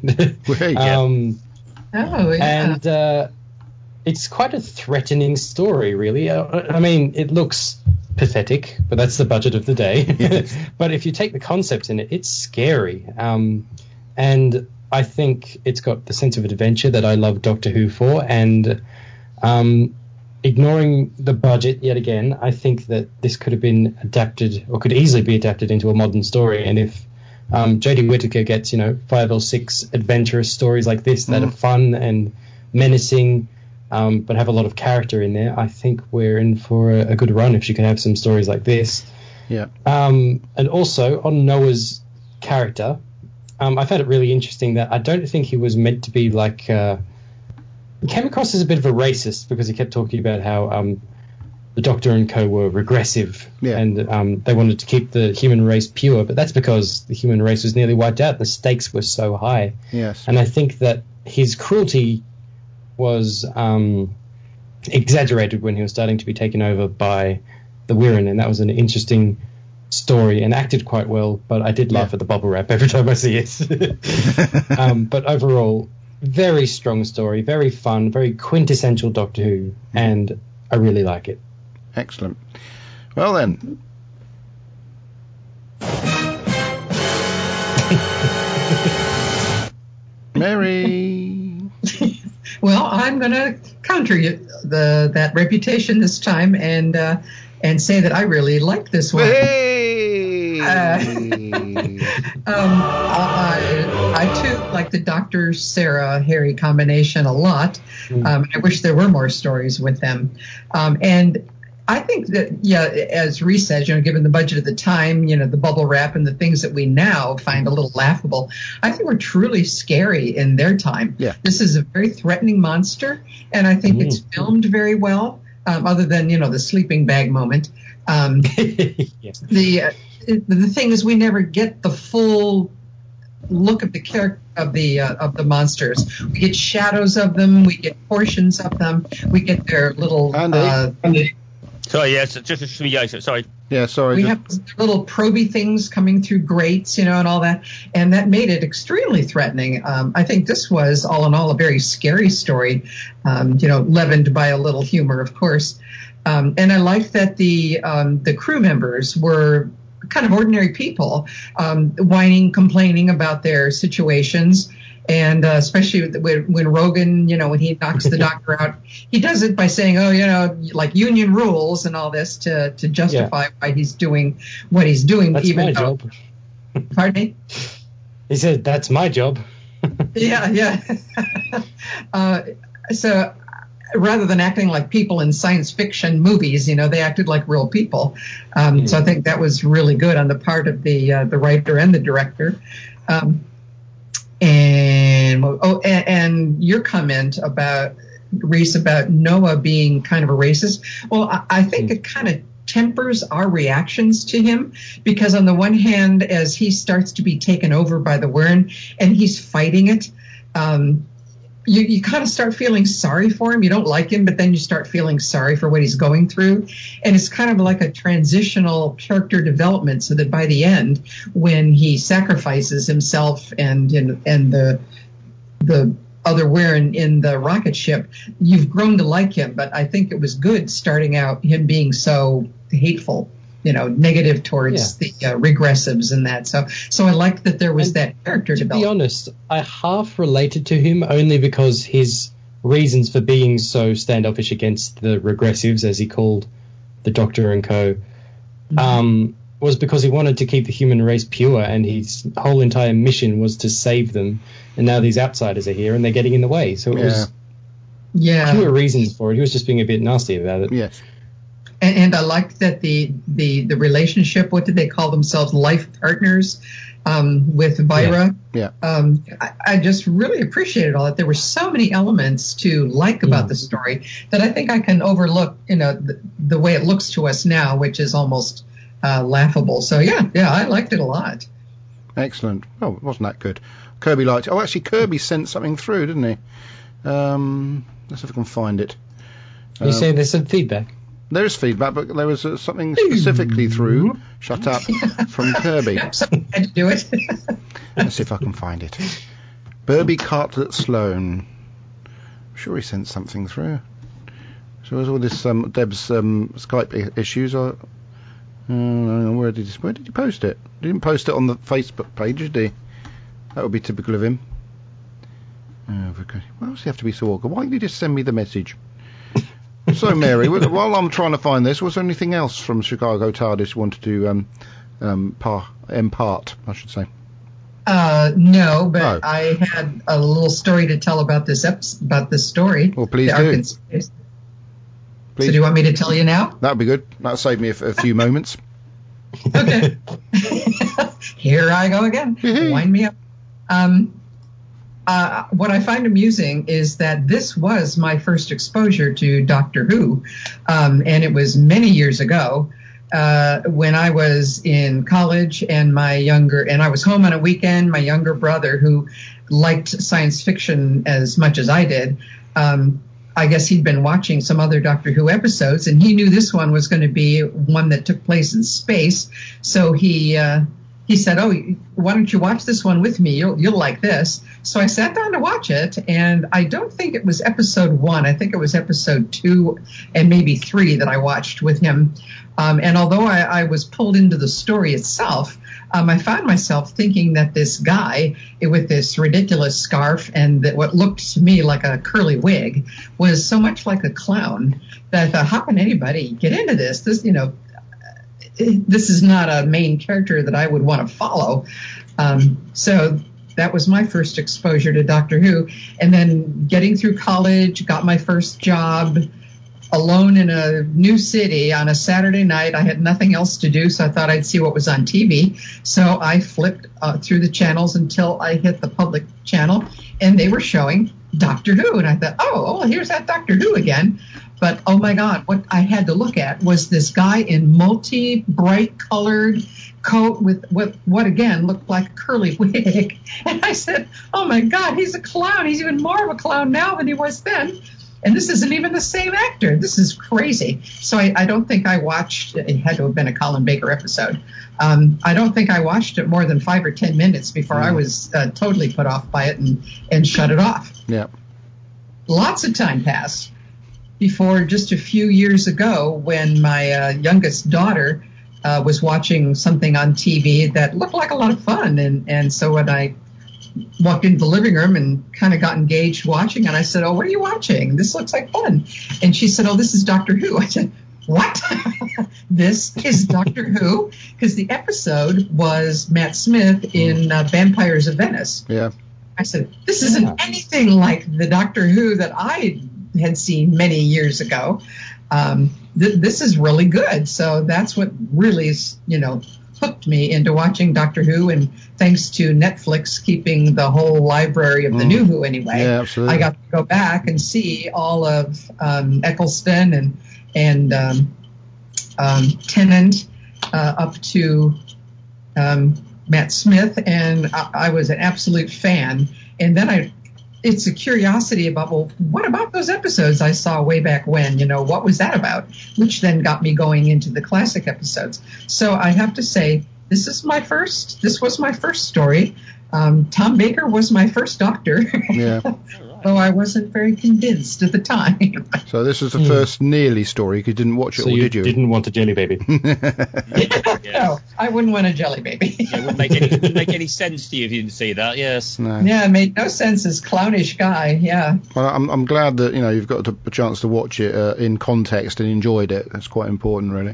And it's quite a threatening story, really. I mean, it looks pathetic, but that's the budget of the day. Yes. But if you take the concept in it, it's scary. And I think it's got the sense of adventure that I love Doctor Who for. And ignoring the budget yet again, I think that this could have been adapted, or could easily be adapted into a modern story. And if Jodie Whittaker gets, 5 or 6 adventurous stories like this that are fun and menacing, but have a lot of character in there, I think we're in for a good run if she can have some stories like this. Yeah. And also on Noah's character, I found it really interesting that I don't think he was meant to be like. He came across as a bit of a racist because he kept talking about how the Doctor and co were regressive, and they wanted to keep the human race pure, but that's because the human race was nearly wiped out. The stakes were so high. Yes. And I think that his cruelty was exaggerated when he was starting to be taken over by the Wirrn, and that was an interesting story and acted quite well, but I did laugh at the bubble wrap every time I see it. But overall, very strong story, very fun, very quintessential Doctor Who, and I really like it. Excellent. Well then. Mary. Well, I'm going to counter that reputation this time and say that I really like this one. Hey! I too like the Dr. Sarah Harry combination a lot. I wish there were more stories with them. And I think that, as Rhys says, given the budget at the time, the bubble wrap and the things that we now find a little laughable, I think were truly scary in their time. Yeah. This is a very threatening monster, and I think it's filmed very well, other than, the sleeping bag moment. Yes. The thing is, we never get the full look of the character of the monsters. We get shadows of them, we get portions of them, we get their little sorry, yes, just me. Sorry. Yeah, sorry. We have little proby things coming through grates, and all that, and that made it extremely threatening. I think this was, all in all, a very scary story, leavened by a little humor, of course. And I liked that the crew members were kind of ordinary people, whining, complaining about their situations. And especially when Rogan, when he knocks the Doctor out, he does it by saying, like union rules and all this to justify why he's doing what he's doing. That's even my though, job. Pardon me? He said, that's my job. Yeah. So rather than acting like people in science fiction movies, they acted like real people. So I think that was really good on the part of the writer and the director. And your comment about, Rhys, about Noah being kind of a racist, well, I think it kind of tempers our reactions to him, because on the one hand, as he starts to be taken over by the Wirrn and he's fighting it, you kind of start feeling sorry for him. You don't like him, but then you start feeling sorry for what he's going through. And it's kind of like a transitional character development, so that by the end, when he sacrifices himself and the other Wirrn in the rocket ship, you've grown to like him. But I think it was good starting out him being so hateful, negative towards the regressives and that. So I liked that there was that character development. To be honest, I half related to him only because his reasons for being so standoffish against the regressives, as he called the Doctor and co, was because he wanted to keep the human race pure, and his whole entire mission was to save them. And now these outsiders are here and they're getting in the way. So it was pure reasons for it. He was just being a bit nasty about it. Yes. And I liked that the relationship, what did they call themselves, life partners, with Vyra. Yeah. I just really appreciated all that. There were so many elements to like about the story that I think I can overlook, the way it looks to us now, which is almost laughable. So yeah, I liked it a lot. Excellent. Oh, wasn't that good? Kirby liked it. Oh, actually, Kirby sent something through, didn't he? Let's see if I can find it. You say there's some feedback? There is feedback, but there was something specifically through. Shut up. From Kirby. I had to do it. Let's see if I can find it. Burby Cartlett Sloan. I'm sure he sent something through. So there's all this Deb's Skype issues. Where did he post it? He didn't post it on the Facebook page, did he? That would be typical of him. Why does he have to be so awkward? Why didn't he just send me the message? So, Mary, while I'm trying to find this, was there anything else from Chicago TARDIS you wanted to impart, I should say? No, but I had a little story to tell about this story. Well, please do. Please. So do you want me to tell you now? That would be good. That'll save me a few moments. Okay. Here I go again. Wind me up. What I find amusing is that this was my first exposure to Doctor Who, and it was many years ago when I was in college, and I was home on a weekend. My younger brother, who liked science fiction as much as I did, I guess he'd been watching some other Doctor Who episodes, and he knew this one was going to be one that took place in space. So he said, "Oh, why don't you watch this one with me? You'll like this." So I sat down to watch it, and I don't think it was episode 1. I think it was episode 2 and maybe 3 that I watched with him. And although I was pulled into the story itself, I found myself thinking that this guy with this ridiculous scarf and what looked to me like a curly wig was so much like a clown that I thought, how can anybody get into this? This is not a main character that I would want to follow. So that was my first exposure to Doctor Who. And then getting through college, got my first job alone in a new city on a Saturday night. I had nothing else to do, so I thought I'd see what was on TV. So I flipped through the channels until I hit the public channel, and they were showing Doctor Who. And I thought, oh, here's that Doctor Who again. But, oh, my God, what I had to look at was this guy in multi-bright colored coat with what again looked like a curly wig. And I said, oh, my God, he's a clown. He's even more of a clown now than he was then. And this isn't even the same actor. This is crazy. So I don't think I watched, it had to have been a Colin Baker episode. I don't think I watched it more than 5 or 10 minutes before I was totally put off by it and shut it off. Yeah. Lots of time passed before just a few years ago when my youngest daughter was watching something on TV that looked like a lot of fun. And so when I walked into the living room and kind of got engaged watching, and I said, oh, what are you watching? This looks like fun. And she said, oh, this is Doctor Who. I said, what? This is Doctor Who? Because the episode was Matt Smith in Vampires of Venice. Yeah. I said, this isn't anything like the Doctor Who that I had seen many years ago. This is really good. So that's what really, hooked me into watching Doctor Who, and thanks to Netflix keeping the whole library of the new Who anyway, yeah, absolutely. I got to go back and see all of Eccleston and Tennant up to Matt Smith, and I was an absolute fan. And then it's a curiosity about, well, what about those episodes I saw way back when? What was that about? Which then got me going into the classic episodes. So I have to say, this was my first story. Tom Baker was my first Doctor. Yeah. Though I wasn't very convinced at the time. So this is the first nearly story, because you didn't watch it, so or did you? Didn't want a jelly baby. No, I wouldn't want a jelly baby. It wouldn't make any sense to you if you didn't see that, yes. No. Yeah, it made no sense, this clownish guy, yeah. Well, I'm glad that, you've got a chance to watch it in context and enjoyed it. That's quite important, really.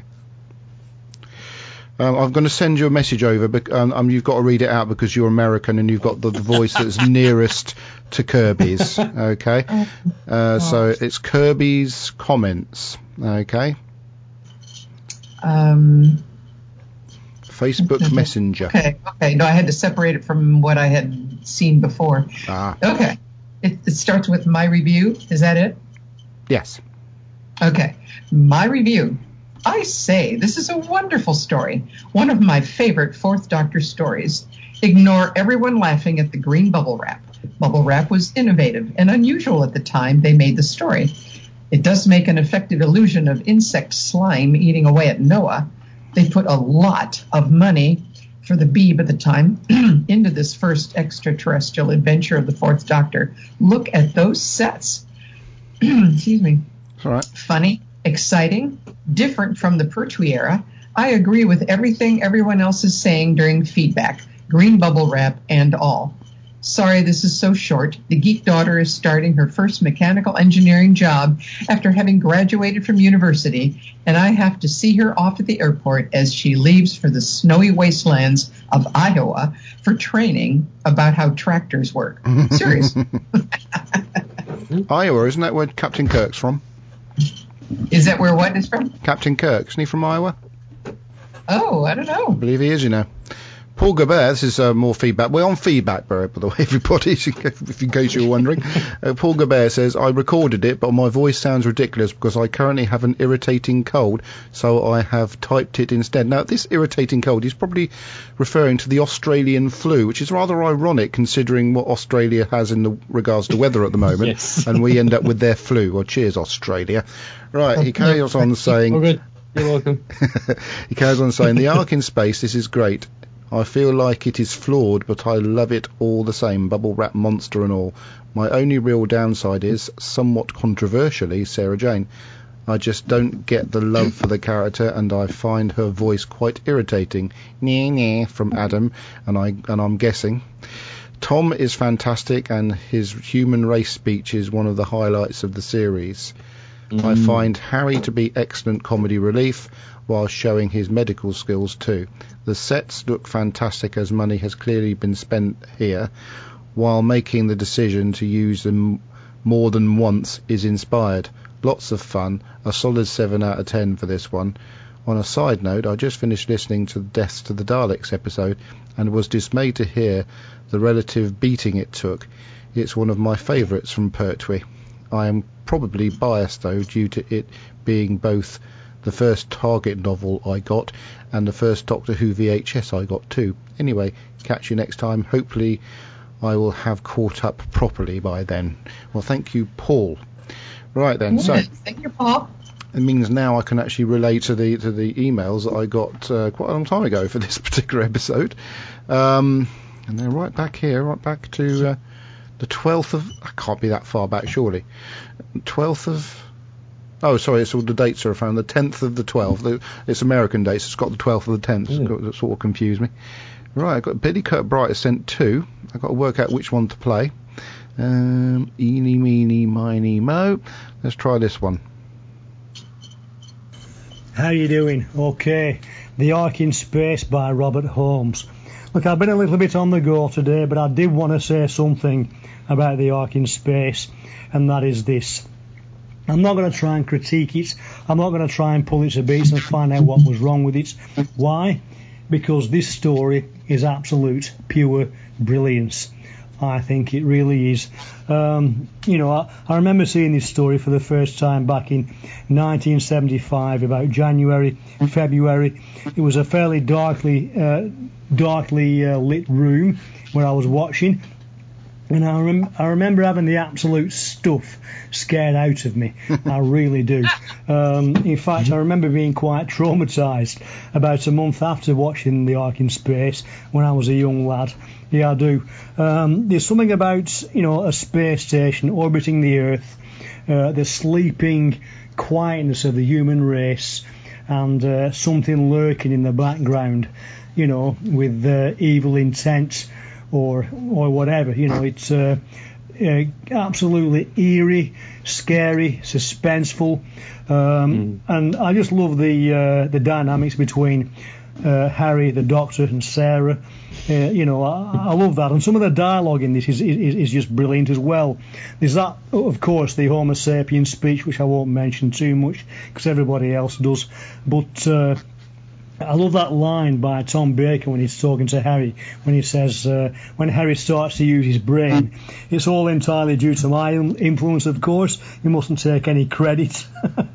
I'm going to send you a message over, but you've got to read it out because you're American and you've got the voice that's nearest to Kirby's. Okay, so it's Kirby's comments. Okay. Facebook Messenger. Okay. No, I had to separate it from what I had seen before. Okay. It starts with my review. Is that it? Yes. Okay. My review. I say, this is a wonderful story. One of my favorite Fourth Doctor stories. Ignore everyone laughing at the green bubble wrap. Bubble wrap was innovative and unusual at the time they made the story. It does make an effective illusion of insect slime eating away at Noah. They put a lot of money for the Beeb at the time into this first extraterrestrial adventure of the Fourth Doctor. Look at those sets. Excuse me. All right. Funny, exciting, different from the Pertwee era. I agree with everything everyone else is saying during feedback, green bubble wrap and all. Sorry this is so short. The geek daughter is starting her first mechanical engineering job after having graduated from university, and I have to see her off at the airport as she leaves for the snowy wastelands of Iowa for training about how tractors work. Serious. Iowa, isn't that where Captain Kirk's from? Is that where what is from? Captain Kirk, isn't he from Iowa? Oh, I don't know. I believe he is, you know. Paul Gobert, this is more feedback. We're on feedback, by the way, everybody, in case you were wondering. Paul Gobert says, I recorded it, but my voice sounds ridiculous because I currently have an irritating cold, so I have typed it instead. Now, this irritating cold is probably referring to the Australian flu, which is rather ironic considering what Australia has in regards to weather at the moment, yes. And we end up with their flu. Well, cheers, Australia. Right, he carries on saying... All good. You're welcome. He carries on saying, the Ark in space, this is great. I feel like it is flawed, but I love it all the same, bubble wrap monster and all. My only real downside is, somewhat controversially, Sarah Jane. I just don't get the love for the character, and I find her voice quite irritating. Nah, from Adam, and I'm guessing. Tom is fantastic, and his human race speech is one of the highlights of the series. I find Harry to be excellent comedy relief, while showing his medical skills too. The sets look fantastic as money has clearly been spent here, while making the decision to use them more than once is inspired. Lots of fun, a solid 7 out of 10 for this one. On a side note, I just finished listening to the Deaths to the Daleks episode and was dismayed to hear the relative beating it took. It's one of my favourites from Pertwee. I am probably biased though, due to it being both the first Target novel I got and the first Doctor Who VHS I got too. Anyway, catch you next time. Hopefully I will have caught up properly by then. Well, thank you, Paul. Right then, so thank you, Paul. It means now I can actually relate to the emails that I got quite a long time ago for this particular episode. And they're right back here, right back to the 12th of... I can't be that far back, surely. 12th of... Oh, sorry, it's all the dates are found. The 10th of the 12th. It's American dates. It's got the 12th of the 10th. That sort of confused me. Right, I've got Billy Kurt Bright has sent 2. I've got to work out which one to play. Eeny, meeny, miny, mo. Let's try this one. How you doing? Okay. The Ark in Space by Robert Holmes. Look, I've been a little bit on the go today, but I did want to say something about the Ark in Space, and that is this. I'm not going to try and critique it. I'm not going to try and pull it to bits and find out what was wrong with it. Why? Because this story is absolute, pure brilliance. I think it really is. I remember seeing this story for the first time back in 1975, about January, February. It was a fairly darkly lit room where I was watching. And I remember having the absolute stuff scared out of me. I really do. In fact, I remember being quite traumatised about a month after watching The Ark in Space when I was a young lad. Yeah, I do. There's something about, a space station orbiting the Earth, the sleeping quietness of the human race, and something lurking in the background, with evil intent. Or whatever, it's absolutely eerie, scary, suspenseful, and I just love the dynamics between Harry, the Doctor, and Sarah. I love that, and some of the dialogue in this is just brilliant as well. There's that, of course, the Homo sapien speech, which I won't mention too much because everybody else does, but. I love that line by Tom Baker when he's talking to Harry, when he says, when Harry starts to use his brain, it's all entirely due to my influence, of course. You mustn't take any credit.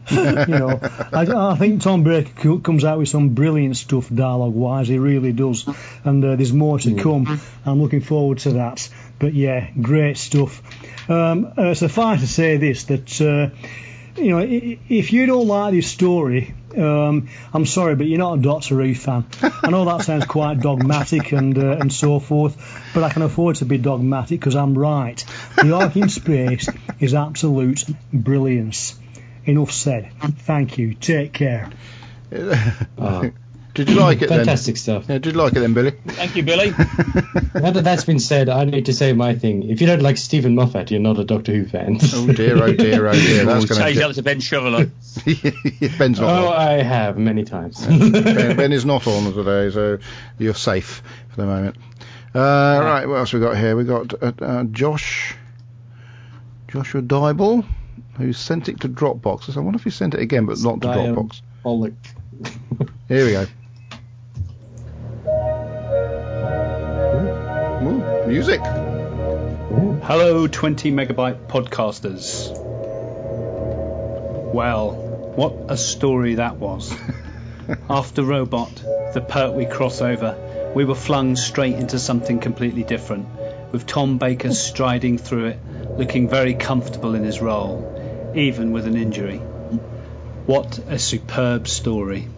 I think Tom Baker comes out with some brilliant stuff dialogue-wise. He really does. And there's more to come. I'm looking forward to that. But yeah, great stuff. Suffice to say this, that... if you don't like this story, I'm sorry, but you're not a Doctor Who fan. I know that sounds quite dogmatic and so forth, but I can afford to be dogmatic because I'm right. The Ark in Space is absolute brilliance. Enough said. Thank you. Take care. Did you like it Fantastic stuff. Yeah, did you like it then, Billy? Thank you, Billy. Now that that's been said, I need to say my thing. If you don't like Stephen Moffat, you're not a Doctor Who fan. Oh dear, oh dear, oh dear. That's going to change that to Ben Shoveler. Ben's not on. I have many times. Ben is not on today, so you're safe for the moment. Right, what else we got here? We got Joshua Dybel, who sent it to Dropbox. I wonder if he sent it again, but not to Dropbox. Here we go. Ooh, music. Hello, 20 megabyte podcasters. Well, what a story that was. After Robot, the Pertwee crossover, we were flung straight into something completely different, with Tom Baker striding through it, looking very comfortable in his role, even with an injury. What a superb story.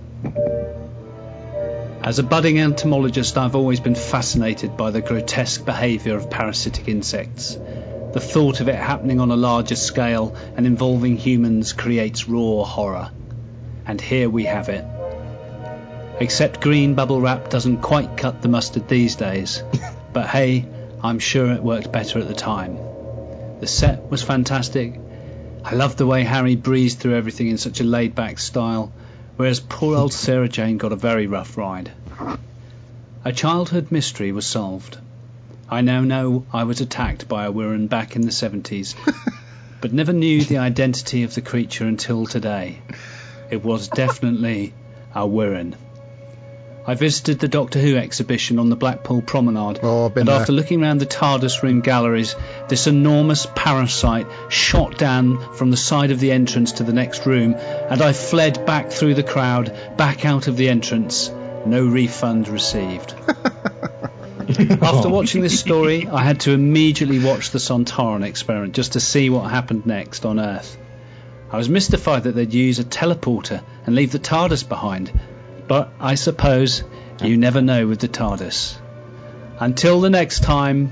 As a budding entomologist, I've always been fascinated by the grotesque behaviour of parasitic insects. The thought of it happening on a larger scale and involving humans creates raw horror. And here we have it. Except green bubble wrap doesn't quite cut the mustard these days. But hey, I'm sure it worked better at the time. The set was fantastic. I loved the way Harry breezed through everything in such a laid-back style, whereas poor old Sarah Jane got a very rough ride. A childhood mystery was solved. I now know I was attacked by a Wirrn back in the 70s, but never knew the identity of the creature until today. It was definitely a Wirrn. I visited the Doctor Who exhibition on the Blackpool Promenade, and after looking around the TARDIS room galleries, this enormous parasite shot down from the side of the entrance to the next room, and I fled back through the crowd, back out of the entrance. No refund received. After watching this story, I had to immediately watch the Sontaran experiment just to see what happened next on Earth. I was mystified that they'd use a teleporter and leave the TARDIS behind. But I suppose you never know with the TARDIS. Until the next time.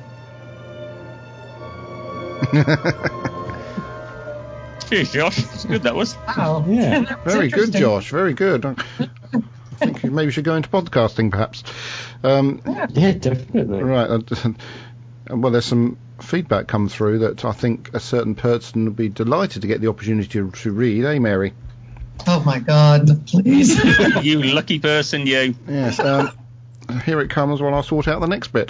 Cheers, Josh. It's good, that was. Wow. Yeah. Very good, Josh. Very good. I think you maybe should go into podcasting, perhaps. Yeah, definitely. Right. Well, there's some feedback come through that I think a certain person would be delighted to get the opportunity to read. Eh, Mary? Oh my God, please. You lucky person, you. Yes, here it comes while I sort out the next bit.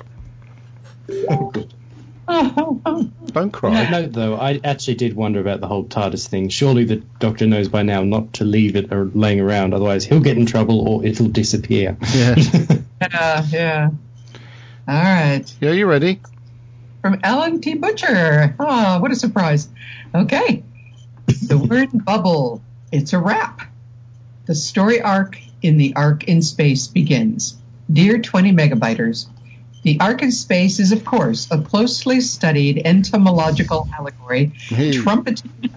Don't cry. On that note, though, I actually did wonder about the whole TARDIS thing. Surely the Doctor knows by now not to leave it or laying around, otherwise he'll get in trouble or it'll disappear. Yeah. Yeah. All right. Yeah, you ready? From Alan T. Butcher. Oh, what a surprise. Okay. The word bubble. It's a wrap. The story arc in the Ark in Space begins. Dear 20 Megabyters, the Ark in Space is, of course, a closely studied entomological allegory, Trump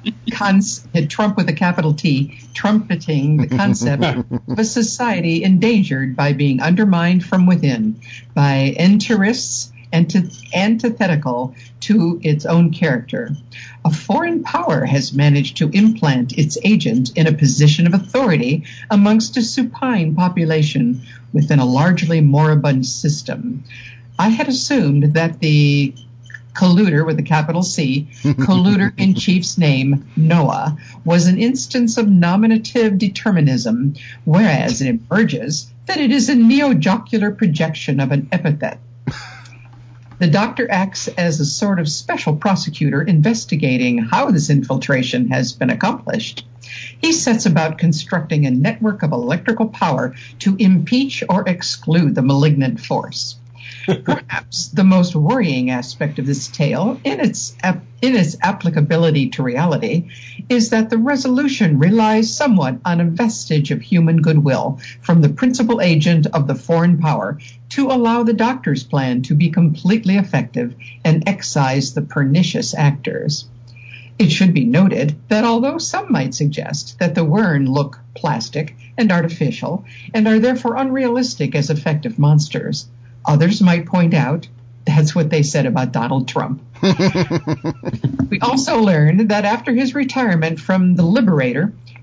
with a capital T, trumpeting the concept of a society endangered by being undermined from within by enterists antithetical to its own character. A foreign power has managed to implant its agent in a position of authority amongst a supine population within a largely moribund system. I had assumed that the colluder with a capital C, colluder-in-chief's name, Noah, was an instance of nominative determinism, whereas it emerges that it is a neo-jocular projection of an epithet. The Doctor acts as a sort of special prosecutor investigating how this infiltration has been accomplished. He sets about constructing a network of electrical power to impeach or exclude the malignant force. Perhaps the most worrying aspect of this tale, in its applicability to reality, is that the resolution relies somewhat on a vestige of human goodwill from the principal agent of the foreign power to allow the Doctor's plan to be completely effective and excise the pernicious actors. It should be noted that although some might suggest that the Wirrn look plastic and artificial and are therefore unrealistic as effective monsters, others might point out that's what they said about Donald Trump. We also learned that after his retirement from The Liberator,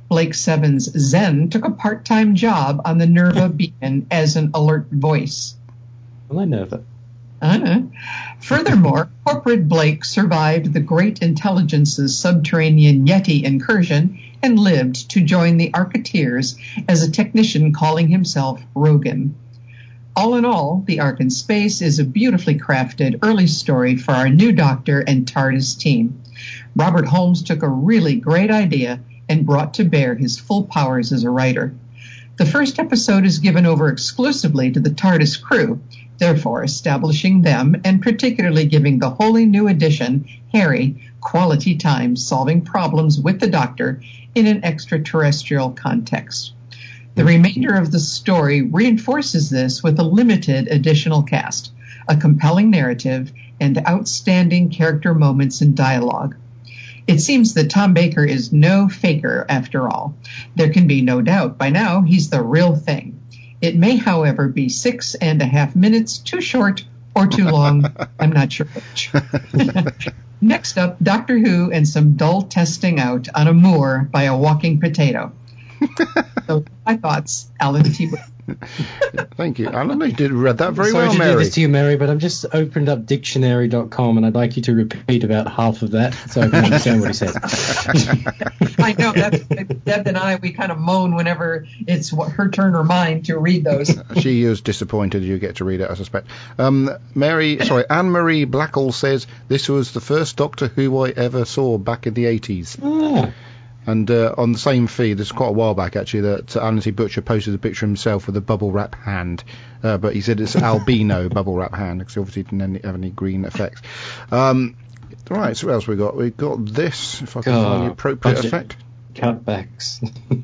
Blake Seven's Zen took a part-time job on the Nerva beacon as an alert voice. Well, I know that. Furthermore, Corporate Blake survived the Great Intelligence's subterranean Yeti incursion and lived to join the Arketeers as a technician calling himself Rogan. All in all, The Ark in Space is a beautifully crafted early story for our new Doctor and TARDIS team. Robert Holmes took a really great idea and brought to bear his full powers as a writer. The first episode is given over exclusively to the TARDIS crew, therefore establishing them and particularly giving the wholly new addition, Harry, quality time solving problems with the Doctor in an extraterrestrial context. The remainder of the story reinforces this with a limited additional cast, a compelling narrative, and outstanding character moments and dialogue. It seems that Tom Baker is no faker after all. There can be no doubt by now he's the real thing. It may, however, be 6.5 minutes too short or too long. I'm not sure which. Next up, Doctor Who and some dull testing out on a moor by a walking potato. So my thoughts, Alan T. Thank you, Alan. You did read that very well, Mary. Sorry to do this to you, Mary, but I've just opened up dictionary.com and I'd like you to repeat about half of that so I can understand what he said. I know. Deb and I, we kind of moan whenever it's her turn or mine to read those. She is disappointed you get to read it, I suspect. Anne-Marie Blackall says, this was the first Doctor Who I ever saw back in the 80s. Ah. And on the same feed, this is quite a while back actually, that Alan T. Butcher posted a picture of himself with a bubble wrap hand. But he said it's albino bubble wrap hand, because he obviously didn't have any green effects. Right, so what else we got? We got this, if I can find the appropriate effect. Cutbacks.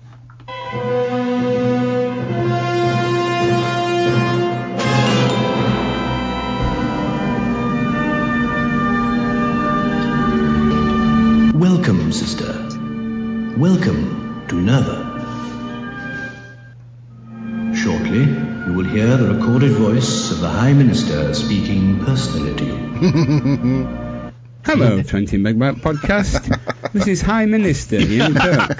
Welcome, sister. Welcome to Nerva. Shortly, you will hear the recorded voice of the High Minister speaking personally to you. Hello, 20 Megabyte Podcast. This is High Minister Ian Kirk.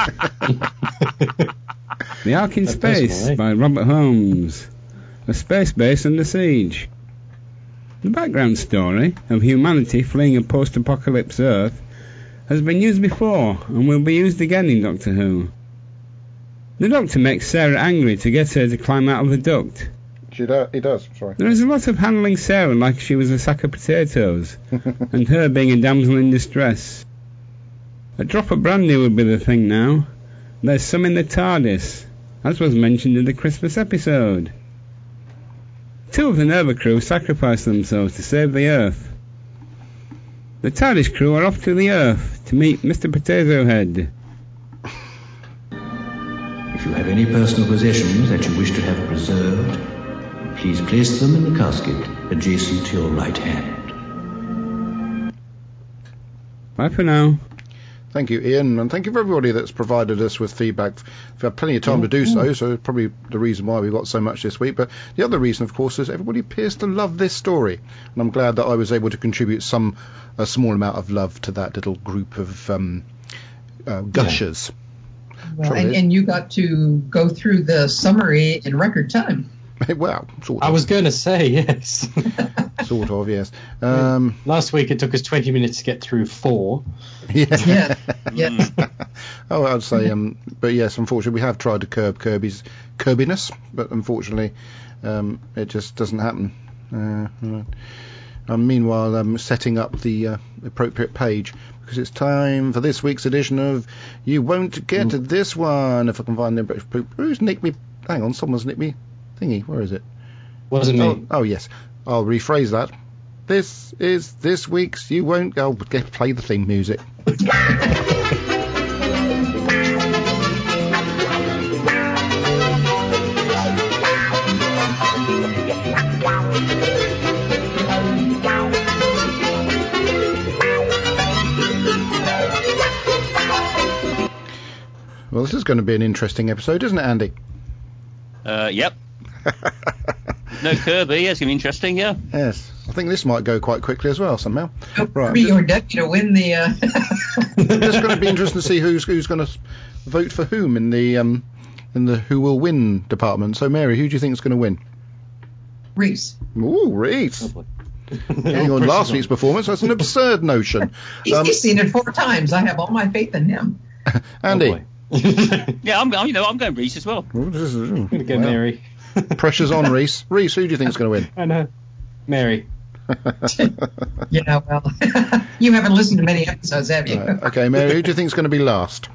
The Ark in Space by Robert Holmes. A space base under siege. The background story of humanity fleeing a post-apocalypse Earth has been used before and will be used again in Doctor Who. The Doctor makes Sarah angry to get her to climb out of the duct. He does, sorry. There is a lot of handling Sarah like she was a sack of potatoes, and her being a damsel in distress. A drop of brandy would be the thing now. There's some in the TARDIS, as was mentioned in the Christmas episode. 2 of the Nerva crew sacrificed themselves to save the Earth. The TARDIS crew are off to the Earth to meet Mr. Potato Head. If you have any personal possessions that you wish to have preserved, please place them in the casket adjacent to your right hand. Bye for now. Thank you, Ian, and thank you for everybody that's provided us with feedback. We've had plenty of time to do so probably the reason why we got so much this week. But the other reason, of course, is everybody appears to love this story, and I'm glad that I was able to contribute a small amount of love to that little group of gushers. Well, and you got to go through the summary in record time. Well, sort of. I was going to say, yes. Sort of, yes. Last week it took us 20 minutes to get through 4. Yeah. Yeah. Oh, I'd say, but yes, unfortunately, we have tried to curb Kirby's Kirbiness, but unfortunately, it just doesn't happen. Meanwhile, I'm setting up the appropriate page, because it's time for this week's edition of You Won't Get This One. If I can find the... Who's nicked me? Hang on, someone's nicked me thingy. Where is it? Wasn't me. Oh, yes. I'll rephrase that. This is this week's You Won't... Oh, play the theme music. Well, this is going to be an interesting episode, isn't it, Andy? Yep. No Kirby, it's going to be interesting, yeah. Yes. I think this might go quite quickly as well, somehow. Right. Be your deputy to win the... It's going to be interesting to see who's going to vote for whom in the who will win department. So, Mary, who do you think is going to win? Reese. Ooh, Reese. Getting on last week's performance, that's an absurd notion. He's seen it 4 times. I have all my faith in him. Andy. Yeah, I'm going Reese as well. I'm going to go Mary. Pressure's on Reese. Reese, who do you think is going to win? I know. Mary. Yeah, well, you haven't listened to many episodes, have you? Right. Okay, Mary, who do you think is going to be last?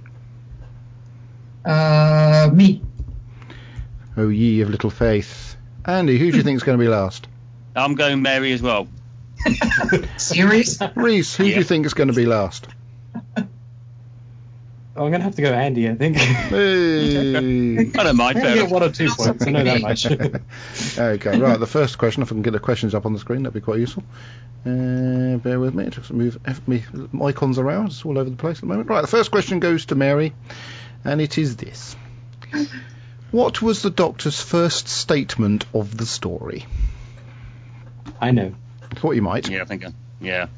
Me. Oh, ye of little faith. Andy, who do you think is going to be last? I'm going Mary as well. Serious? Reese, who do you think is going to be last? I'm going to have to go Andy, I think. Hey. I don't mind. I get 1 or 2 points. I know that much. Okay, right. The first question, if I can get the questions up on the screen, that'd be quite useful. Bear with me. Just move me icons around. It's all over the place at the moment. Right, the first question goes to Mary, and it is this. What was the Doctor's first statement of the story? I know. Thought you might. Yeah, I think. Yeah.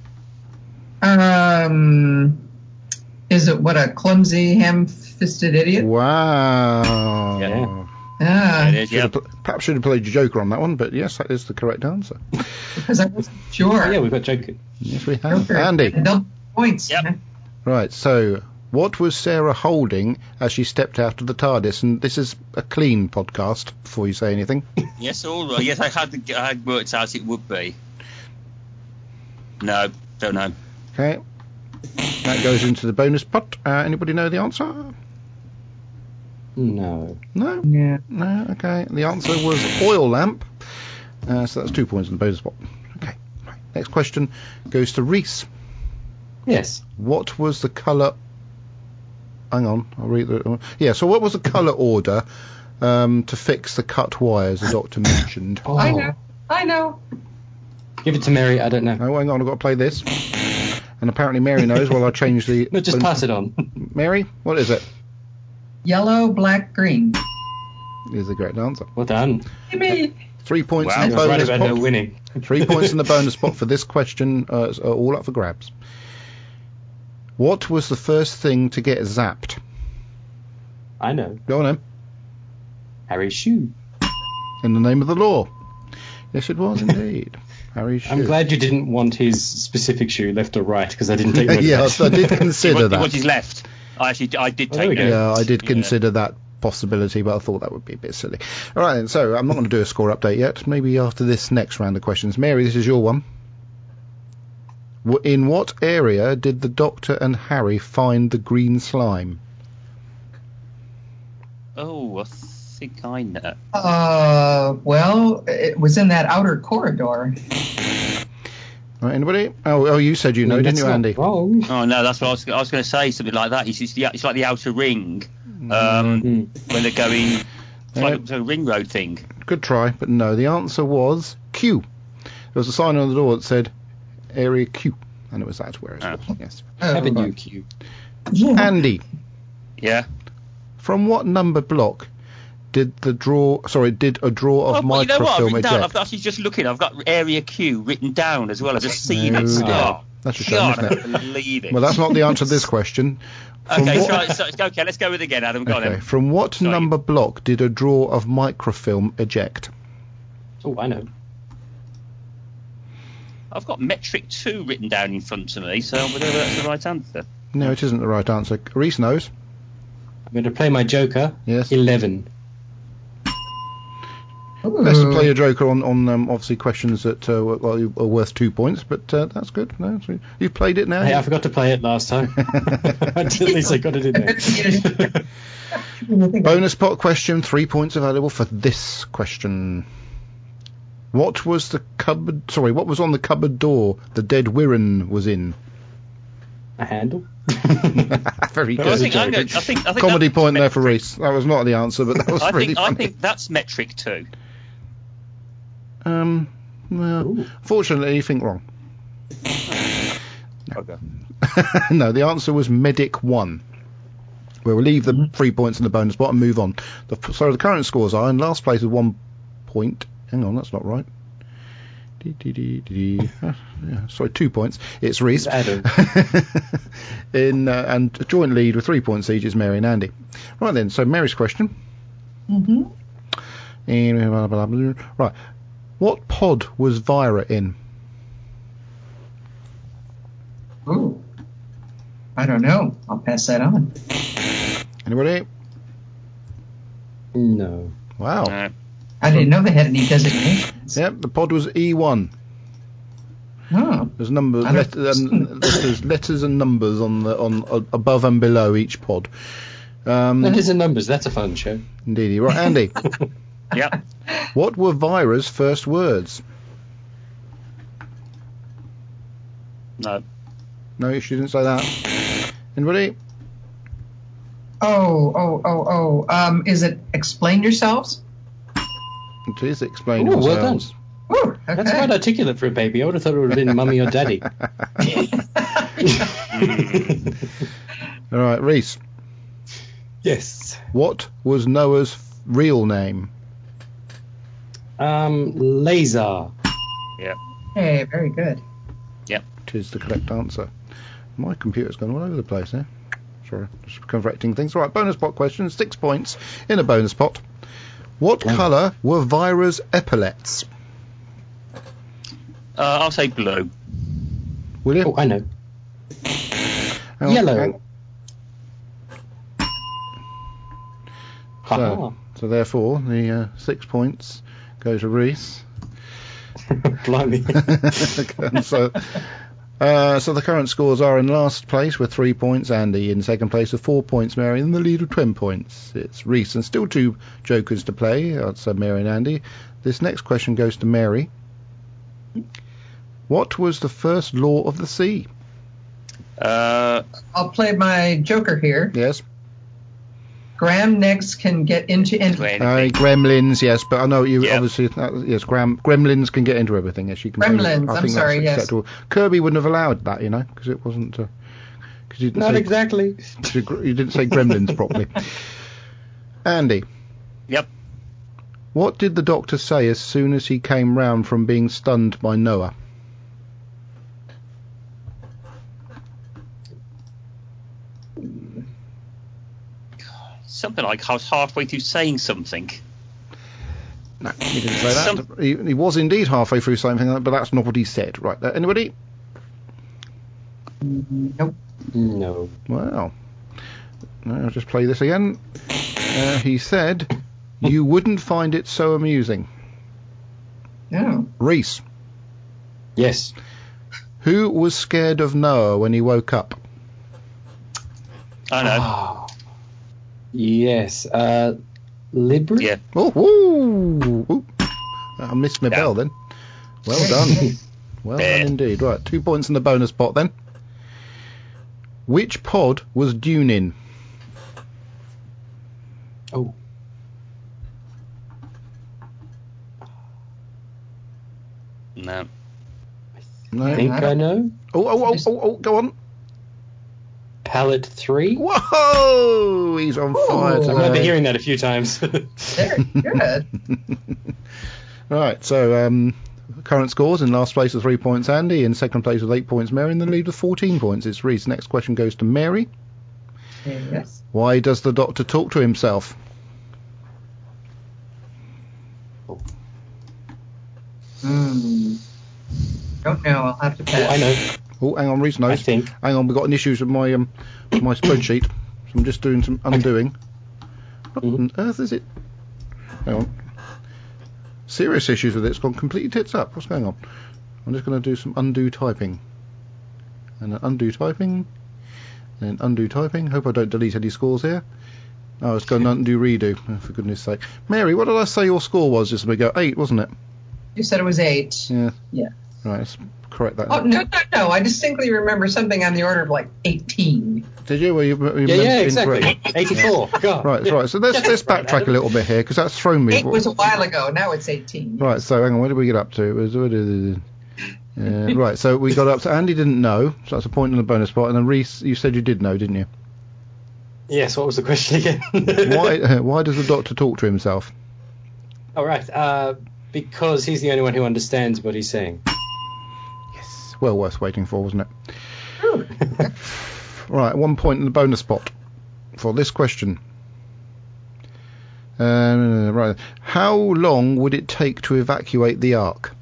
Is it what a clumsy, ham-fisted idiot? Wow. Yeah. Ah, It is, yeah. Perhaps should have played Joker on that one, but yes, that is the correct answer. because I wasn't sure. Oh, yeah, we've got Joker. Yes, we have. Joker. Andy. Double points. Yep. Right, so what was Sarah holding as she stepped out of the TARDIS? And this is a clean podcast before you say anything. Yes, all right. Yes, I had worked out it would be. No, don't know. Okay. That goes into the bonus pot. Anybody know the answer? No. No? Yeah. No, okay. The answer was oil lamp. So that's 2 points in the bonus pot. Okay. Right. Next question goes to Reese. Yes. What was the colour... Hang on, I'll read the... Yeah, so what was the colour order to fix the cut wires the Doctor mentioned? Oh. I know. Give it to Mary. I don't know. Oh, hang on, I've got to play this. And apparently Mary knows while I change the... No, just pass it on. Mary, what is it? Yellow, black, green. Is the correct answer. Well done. 3 points Wow. in the I was right bonus about pot. her winning. 3 points in the bonus pot for this question. It's all up for grabs. What was the first thing to get zapped? I know. Go on then. Harry's shoe. In the name of the law. Yes, it was indeed. Harry's shoe. I'm glad you didn't want his specific shoe, left or right, because I didn't take note Yes, of I that. did consider He that. wants his left. I did Oh, take there we go. note. Yeah, I did consider that possibility, but I thought that would be a bit silly. All right, then, so I'm not going to do a score update yet. Maybe after this next round of questions. Mary, this is your one. In what area did the Doctor and Harry find the green slime? Oh, I think I know. Well, it was in that outer corridor. Right, anybody? Oh, you said you know, didn't you, Andy? Wrong. Oh no, that's what I was going to say. Something like that. It's like the outer ring. When they're going. It's like a ring road thing. Good try, but no. The answer was Q. There was a sign on the door that said Area Q, and it was that where it was. Yes. Avenue right. Q. Yeah. Andy, Yeah. from what number block did a draw of Well, you know what? I've microfilm written down. eject? I've actually just looking. I've got Area Q written down as well. I've just seen No, it. dear. Oh, That's a shame, God, isn't I it? can't believe it. Well, that's not the answer to this question. From Okay, what- okay, let's go with it again, Adam. Go on Okay, then. from what Sorry. number block did a draw of microfilm eject? Oh, I know. I've got metric 2 written down in front of me, so whether that's the right answer. No, it isn't the right answer. Reese knows. I'm going to play my Joker. Yes. 11. Best to play your Joker on obviously questions that are worth 2 points, but that's good. No, so you've played it now. Hey, I forgot to play it last time. At least I got it in there. Bonus pot question, 3 points available for this question. What was the cupboard? Sorry, what was on the cupboard door the dead Wirren was in? A handle? Very Well, good. I think Comedy that's point there for Reese. That was not the answer, but that was really I funny. think that's metric 2. Well, Ooh. fortunately, you think wrong. Okay. No, the answer was Medic 1. We'll leave the 3 points in the bonus pot and move on. So the current scores are in last place with 1 point. Hang on, that's not right. Sorry, 2 points. It's Reese. Adam. And a joint lead with 3 points each is Mary and Andy. Right then, so Mary's question. Mm-hmm. Right. What pod was Vira in? Ooh. I don't know. I'll pass that on. Anybody? No. Wow. I didn't know they had any designations. Yep, the pod was E1. Oh. There's numbers, letters and numbers on above and below each pod. Letters and numbers. That's a fun show. Indeed. Right, Andy. Yep. What were Vira's first words? No. No, she didn't say that. Anybody? Is it explain yourselves? It is explain Ooh, yourselves. Well done. Ooh, okay. That's quite articulate for a baby. I would have thought it would have been mummy or daddy. All right, Reese. Yes. What was Noah's real name? Laser. Yep. Hey, very good. Yep. Which is the correct answer. My computer's gone all over the place here. Sorry, just correcting things. All right, bonus pot question. 6 points in a bonus pot. What colour were Vira's epaulets? I'll say blue. Will you? Oh, I know. Yellow. So therefore, the 6 points go to Reese. Blimey. So the current scores are in last place with 3 points, Andy in second place with 4 points, Mary in the lead with 10 points. It's Reese and still 2 jokers to play. That's Mary and Andy. This next question goes to Mary. What was the first law of the sea? I'll play my joker here. Yes. Graham next can get into anything. Gremlins, yes, but I know you obviously. Yes, Gremlins can get into everything. Yes, you can. Gremlins, I'm sorry. Yes. Acceptable. Kirby wouldn't have allowed that, because it wasn't. You didn't exactly. You didn't say Gremlins properly. Andy. Yep. What did the Doctor say as soon as he came round from being stunned by Noah? Something like I was halfway through saying something. No, he didn't say that. He was indeed halfway through something, but that's not what he said. Right, anybody? Nope. No. Well, I'll just play this again. He said, you wouldn't find it so amusing. No. Reese. Yes. Who was scared of Noah when he woke up? I know. Yes. Libri? Yeah. Ooh. I missed my bell then. Well done. Well done indeed. Right, 2 points in the bonus pot then. Which pod was Dune in? Oh. No. I think I know. Oh, go on. Palette 3? Whoa! He's on fire today. I remember hearing that a few times. Very good. Right, so current scores in last place with 3 points, Andy. In second place with 8 points, Mary. In the lead with 14 points, it's Reese. Next question goes to Mary. Yes. Why does the Doctor talk to himself? Don't know. I'll have to pass. I know. Oh, hang on, Reese knows. I think. Hang on, we've got an issues with my my spreadsheet. So I'm just doing some undoing. What on earth is it? Hang on. Serious issues with it. It's gone completely tits up. What's going on? I'm just going to do some undo typing. And undo typing. And undo typing. Hope I don't delete any scores here. Oh, it's going to undo redo. Oh, for goodness sake. Mary, what did I say your score was just a minute ago? 8, wasn't it? You said it was 8. Yeah. Yeah. Right, let's correct that. Oh, no. I distinctly remember something on the order of like 18. Did you? Yeah, exactly. 84. God. Right. So let's backtrack a little bit here, because that's thrown me. 8 was a while ago. Now it's 18. Right, so hang on. Where did we get up to? It was, right, so we got up to Andy didn't know, so that's a point in the bonus part. And then Reese, you said you did know, didn't you? Yes, what was the question again? Why does the Doctor talk to himself? Oh, right. Because he's the only one who understands what he's saying. Yes, well worth waiting for, wasn't it? Right, 1 point in the bonus spot for this question. Right, how long would it take to evacuate the Ark?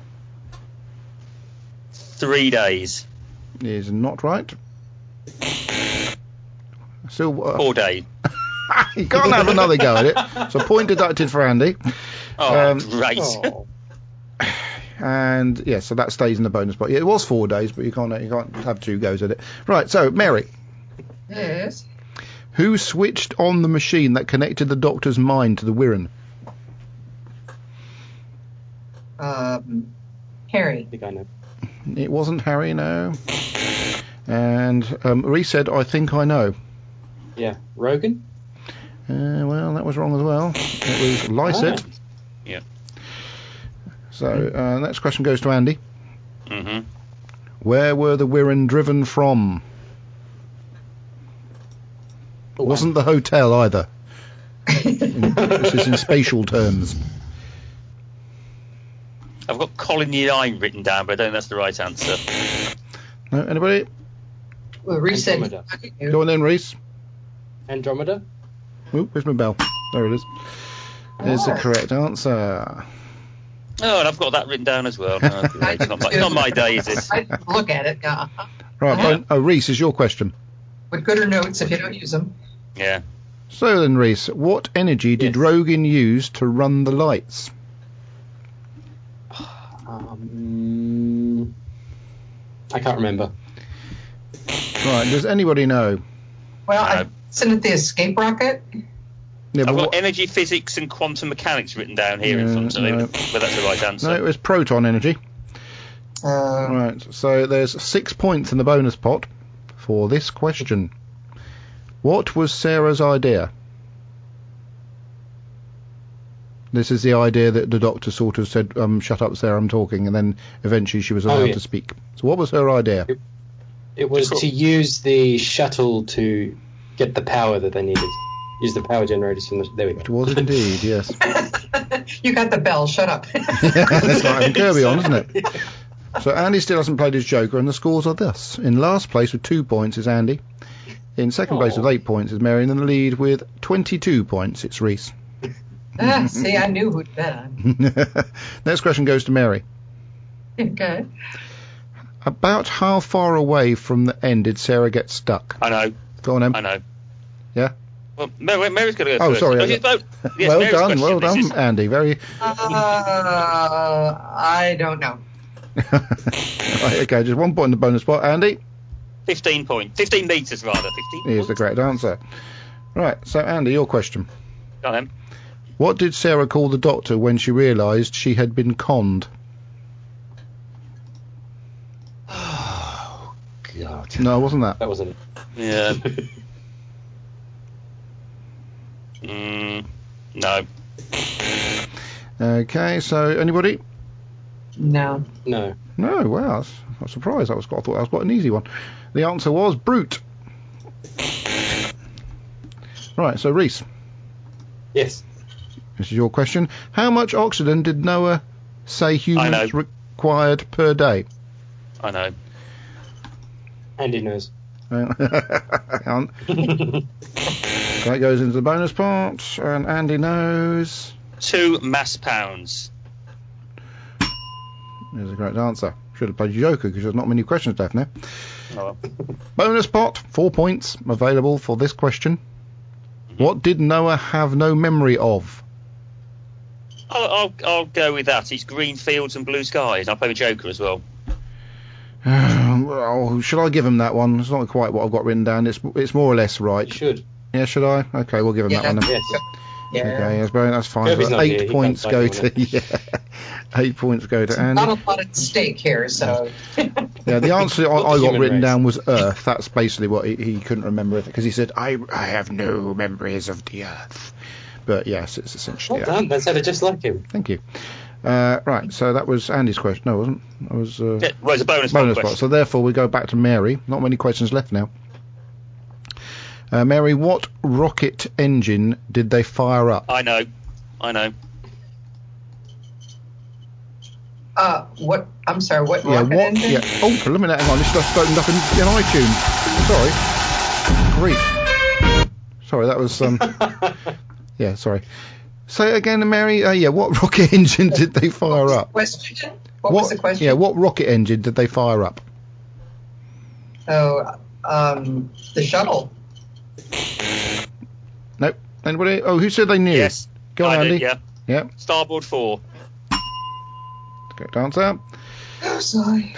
3 days. Is not right. Still 4 days. You can't have another go at it. So point deducted for Andy. Great. And yeah, so that stays in the bonus spot. Yeah, it was 4 days, but you can't have 2 goes at it. Right, so Mary. Yes. Who switched on the machine that connected the Doctor's mind to the Wirren? Harry. I think I know. It wasn't Harry, no. And Reese said, I think I know. Yeah, Rogan? Well, that was wrong as well. It was Lyset. Oh. Yeah. So, next question goes to Andy. Mm-hmm. Where were the Wirren driven from? Oh, Wasn't the hotel either. This is in spatial terms. I've got Colony 9 written down, but I don't think that's the right answer. No, anybody? Well, Reese said. Andromeda. Go on then, Reese. Andromeda? Oop, where's my bell? There it is. There's the correct answer. Oh, and I've got that written down as well. No, it's not my day, is it? I look at it. Right, Reese, is your question. With gooder notes if you don't use them. Yeah. So then, Reese, what energy did Rogan use to run the lights? I can't remember. Right, does anybody know? Well, isn't it the escape rocket? Yeah, I've got energy physics and quantum mechanics written down here in front of me, but that's the right answer. No, it was proton energy. Right, so there's 6 points in the bonus pot for this question. What was Sarah's idea? This is the idea that the Doctor sort of said, shut up, Sarah, I'm talking, and then eventually she was allowed to speak. So what was her idea? It was to use the shuttle to get the power that they needed. Use the power generators from the... There we go. It was indeed, yes. You got the bell, shut up. That's right, and Kirby on, isn't it? So Andy still hasn't played his Joker, and the scores are thus. In last place with 2 points is Andy. In second place with 8 points is Mary, and in the lead with 22 points, it's Reese. See, I knew who'd bet on. Next question goes to Mary. Okay. About how far away from the end did Sarah get stuck? I know. Go on, Em. I know. Yeah? Well, Mary's going to go first. Sorry. Yes, well done, Andy. Very. I don't know. Right, okay, just 1 point in the bonus spot. Andy? 15 points. 15 metres, rather. 15 Here's the correct answer. Right, so Andy, your question. Go on, then. What did Sarah call the Doctor when she realised she had been conned? Oh, God. No, wasn't that? That wasn't it. Yeah. No. Okay, so anybody? No. No. No, wow, I was surprised. I thought that was quite an easy one. The answer was Brute. Right, so Reese. Yes. This is your question. How much oxygen did Noah say humans required per day? I know. Andy knows. That goes into the bonus part, and Andy knows. 2 mass pounds. There's a correct answer. Should have played Joker because there's not many questions left now. Oh. Bonus pot, 4 points available for this question. Mm-hmm. What did Noah have no memory of? I'll go with that. It's green fields and blue skies. I'll play with Joker as well. Well, should I give him that one? It's not quite what I've got written down. It's more or less right. You should. Yeah, should I? Okay, we'll give him that one then. Yes. Yeah. Okay, that's fine. Kirby's So not 8 here. points go to 8 points go to Andy. Not a lot at stake here, so. Yeah, the answer I got written down was Earth. That's basically what he couldn't remember because he said I have no memories of the Earth. But yes, it's essentially. Well done. That sounded just like him. Thank you. Right, so that was Andy's question. No, it wasn't. It was. It was a bonus spot. So therefore, we go back to Mary. Not many questions left now. Mary, what rocket engine did they fire up? I know. What? I'm sorry. What? Yeah. rocket What? engine? Yeah. Oh, eliminate. Hang on. This just opened up in iTunes. Sorry. Grief. Sorry, that was. Yeah. Sorry. Say it again, Mary. Yeah. What rocket engine did they fire up? Question. What was the question? Yeah. What rocket engine did they fire up? Oh, the shuttle. Nope. Anybody? Oh, who said they knew? Yes. Go on, Andy. Yeah. Yeah. Starboard 4. Correct answer. Oh, sorry.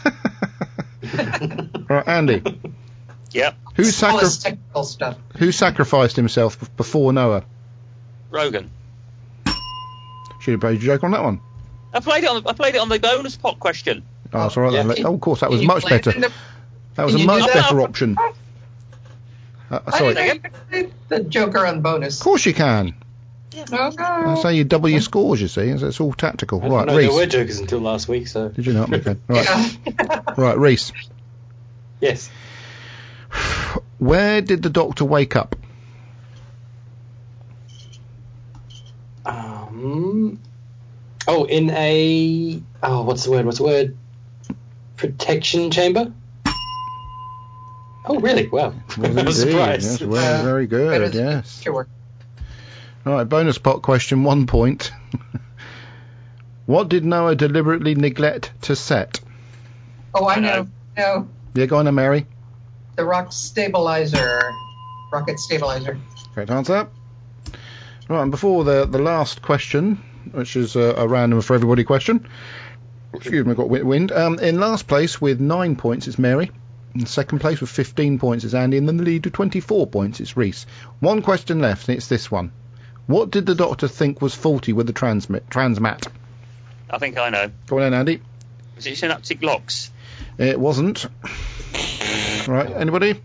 Right, Andy. Yep. Who technical stuff. Who sacrificed himself before Noah? Rogan. Should have played a joke on that one. I played it on the bonus pot question. Oh, that's all right. Yeah. Then. Oh, of course, that was Can you much play it better. in the- That was a Can you much do that? better option. I Sorry. didn't know you could play the Joker on bonus. Of course you can. Oh, That's how you double your scores, you see. It's all tactical. I didn't Right, know there Reese. were jokers until last week, so... Did you not? Okay. Right. Yeah. Right, Reese. Yes. Where did the Doctor wake up? In a... Oh, what's the word? Protection chamber? Oh, really? Wow. I was surprised. Yes, well, very good, yes. Sure. All right, bonus pot question, 1 point. What did Noah deliberately neglect to set? Oh, I know. No, Yeah, go on then, Mary. the rocket stabilizer. Correct answer. Right, and before the last question, which is a random for everybody question. Excuse me, got wind. In last place with 9 points, it's Mary. In second place with 15 points, it's Andy. And then the lead with 24 points, it's Reese. One question left, and it's this one. What did the Doctor think was faulty with the transmat? I think I know. Go on then, Andy. Was it synaptic locks? It wasn't. Right, anybody?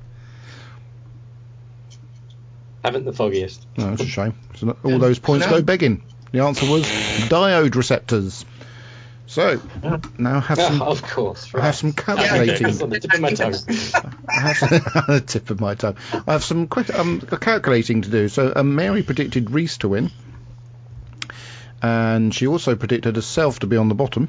Haven't the foggiest. No, that's a shame. So all those points go begging. The answer was diode receptors. So, now have some... of course. I have some calculating... It's on the tip of my tongue. I have some, the tip of my tongue. I have some calculating to do. So, Mary predicted Reese to win. And she also predicted herself to be on the bottom.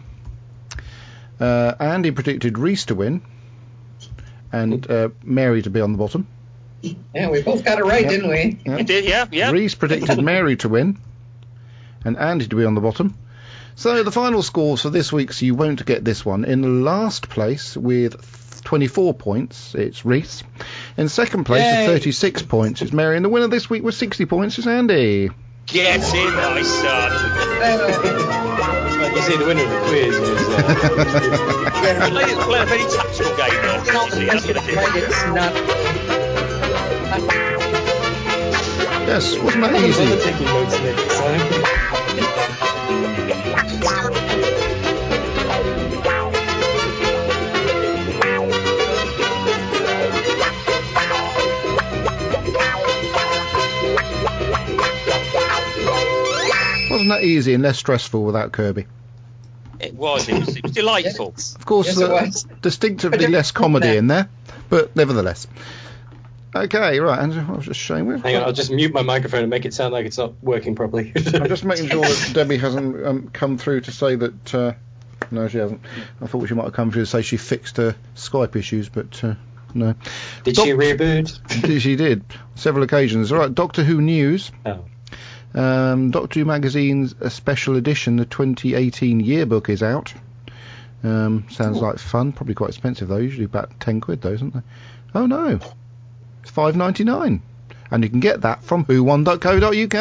Andy predicted Reese to win. And Mary to be on the bottom. Yeah, we both got it right, didn't we? Yep. You did, yeah. Reese predicted Mary to win. And Andy to be on the bottom. So the final scores for this week, so you won't get this one. In last place with 24 points, it's Reese. In second place with 36 points, it's Mary. And the winner this week with 60 points is Andy. Get in, my son. You see, the winner of the quiz was... Play a very tactical game there. That's what I did. Yes, wasn't that easy? I'm taking notes next time. Wasn't that easy and less stressful without Kirby? It was delightful. Of course, Yes, it was. distinctively less comedy in there, but nevertheless. Okay, right, and I was just showing you. Hang on, I'll just mute my microphone and make it sound like it's not working properly. I'm just making sure that Debbie hasn't come through to say that... no, she hasn't. I thought she might have come through to say she fixed her Skype issues, but no. Did she reboot? She did. Several occasions. All right, Doctor Who news. Oh. Doctor Who magazine's a special edition, the 2018 yearbook is out. Sounds like fun. Probably quite expensive though. Usually about £10 though, isn't they? Oh no, it's $5.99, and you can get that from whowon.co.uk.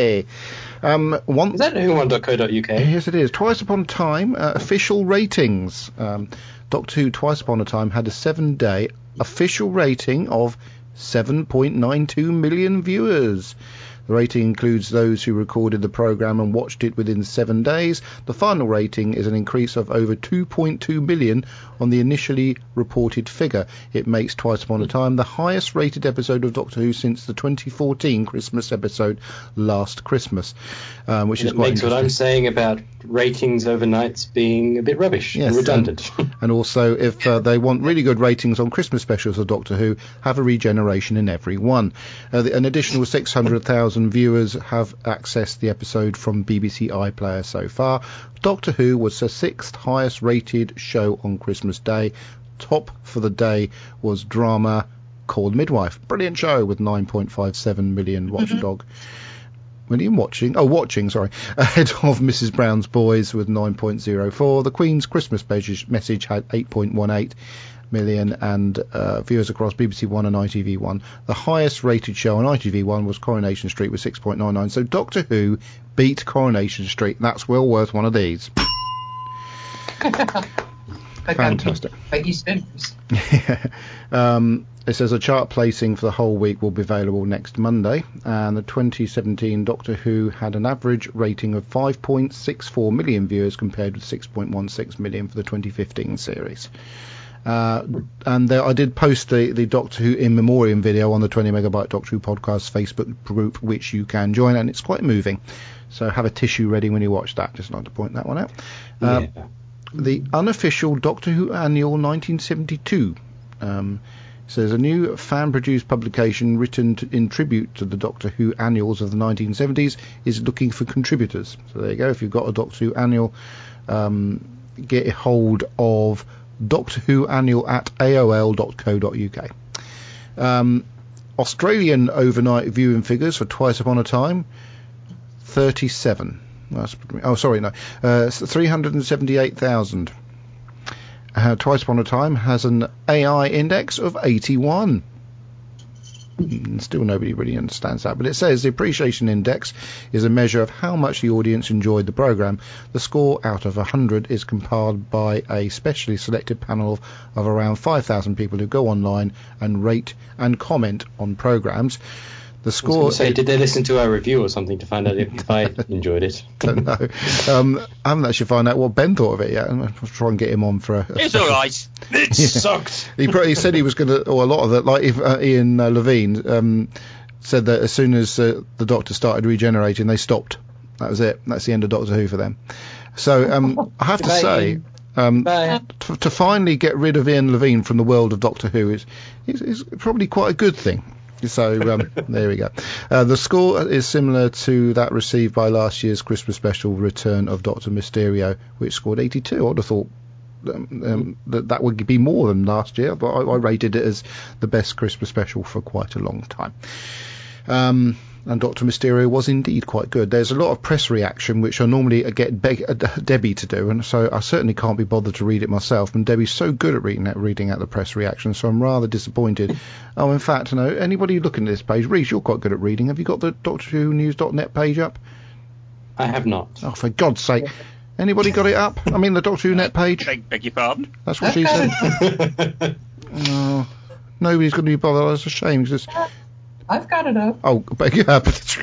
Is that whowon.co.uk? Yes, it is. Twice Upon a Time official ratings. Doctor Who Twice Upon a Time had a 7-day official rating of 7.92 million viewers. The rating includes those who recorded the programme and watched it within 7 days. The final rating is an increase of over 2.2 million on the initially reported figure. It makes Twice Upon a Time the highest rated episode of Doctor Who since the 2014 Christmas episode Last Christmas, which is quite makes what I'm saying about ratings overnights being a bit rubbish and redundant. And also, if they want really good ratings on Christmas specials of Doctor Who, have a regeneration in every one. An additional 600,000 1,000 viewers have accessed the episode from BBC iPlayer so far. Doctor Who was the 6th highest rated show on Christmas Day. Top for the day was drama called Midwife. Brilliant show with 9.57 million watchdog. Watching, ahead of Mrs. Brown's Boys with 9.04. The Queen's Christmas message had 8.18 million, and viewers across BBC One and ITV1. The highest rated show on ITV1 was Coronation Street with 6.99. So Doctor Who beat Coronation Street. That's well worth one of these. Fantastic. It says a chart placing for the whole week will be available next Monday, and the 2017 Doctor Who had an average rating of 5.64 million viewers compared with 6.16 million for the 2015 series. And there, I did post the Doctor Who in memoriam video on the 20 Megabyte Doctor Who podcast Facebook group, which you can join, and it's quite moving. So have a tissue ready when you watch that. Just like to point that one out. The unofficial Doctor Who Annual 1972 says a new fan-produced publication written in tribute to the Doctor Who annuals of the 1970s is looking for contributors. So there you go. If you've got a Doctor Who annual, get a hold of Doctor Who Annual at aol.co.uk. Australian overnight viewing figures for Twice Upon a Time, 37. 378,000. Twice Upon a Time has an AI index of 81. Still nobody really understands that, but it says the appreciation index is a measure of how much the audience enjoyed the programme. The score out of 100 is compiled by a specially selected panel of around 5,000 people who go online and rate and comment on programmes. The score. Did they listen to our review or something to find out if I enjoyed it? Don't know. I haven't actually found out what Ben thought of it yet. I'll try and get him on for It's all right. It sucked. He said he was going to, or a lot of it, like if Ian Levine said that as soon as the Doctor started regenerating, they stopped. That was it. That's the end of Doctor Who for them. So I have to say, to finally get rid of Ian Levine from the world of Doctor Who is probably quite a good thing. So there we go. The score is similar to that received by last year's Christmas special Return of Dr. Mysterio, which scored 82. I would have thought that would be more than last year, but I rated it as the best Christmas special for quite a long time. And Dr. Mysterio was indeed quite good. There's a lot of press reaction, which I normally get Debbie to do, and so I certainly can't be bothered to read it myself. And Debbie's so good at reading out the press reaction, so I'm rather disappointed. Oh, in fact, anybody looking at this page, Reece, you're quite good at reading. Have you got the DoctorWhoNews.net page up? I have not. Oh, for God's sake. Anybody got it up? I mean, the Doctor Who Net page? Beg your pardon? That's what she said. Oh, nobody's going to be bothered. That's a shame. Because I've got it up. Oh, yeah.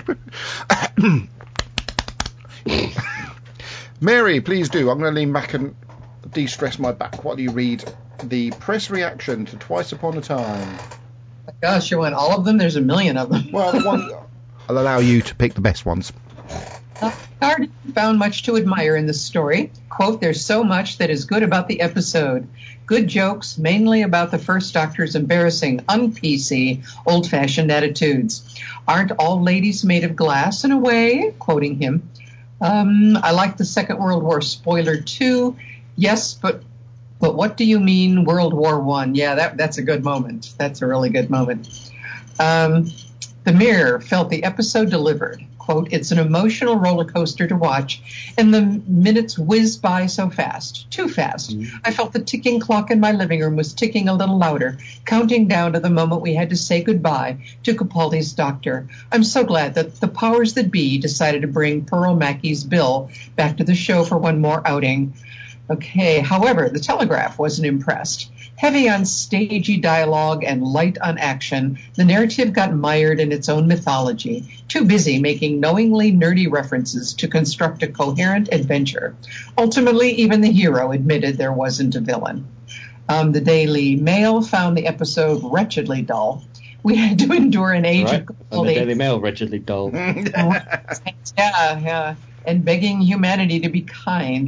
Mary, please do. I'm going to lean back and de-stress my back while you read the press reaction to Twice Upon a Time. Oh, gosh, you want all of them? There's a million of them. Well, I'll allow you to pick the best ones. Hard found much to admire in this story. Quote, there's so much that is good about the episode. Good jokes, mainly about the First Doctor's embarrassing, un-PC, old-fashioned attitudes. Aren't all ladies made of glass in a way? Quoting him. I like the Second World War spoiler too. Yes, but what do you mean World War I? Yeah, that's a good moment. That's a really good moment. The Mirror felt the episode delivered. Quote, it's an emotional roller coaster to watch, and the minutes whizzed by so fast, too fast. I felt the ticking clock in my living room was ticking a little louder, counting down to the moment we had to say goodbye to Capaldi's Doctor. I'm so glad that the powers that be decided to bring Pearl Mackey's Bill back to the show for one more outing. Okay, however, the Telegraph wasn't impressed. Heavy on stagey dialogue and light on action, the narrative got mired in its own mythology, too busy making knowingly nerdy references to construct a coherent adventure. Ultimately, even the hero admitted there wasn't a villain. The Daily Mail found the episode wretchedly dull. We had to endure an age of the Daily Mail wretchedly dull. Yeah, and begging humanity to be kind.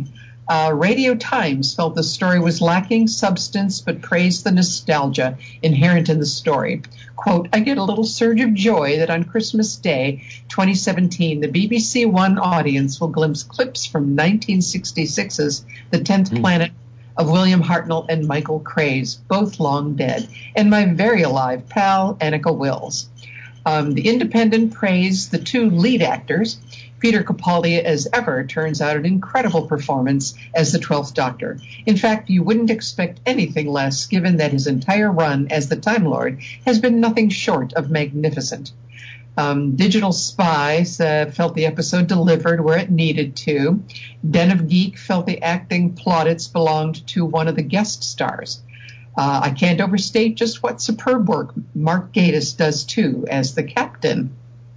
Radio Times felt the story was lacking substance, but praised the nostalgia inherent in the story. Quote, I get a little surge of joy that on Christmas Day, 2017, the BBC One audience will glimpse clips from 1966's The 10th Planet of William Hartnell and Michael Craze, both long dead, and my very alive pal, Annika Wills. The Independent praised the two lead actors. Peter Capaldi, as ever, turns out an incredible performance as the 12th Doctor. In fact, you wouldn't expect anything less, given that his entire run as the Time Lord has been nothing short of magnificent. Digital Spies felt the episode delivered where it needed to. Den of Geek felt the acting plaudits belonged to one of the guest stars. I can't overstate just what superb work Mark Gatiss does, too, as the captain.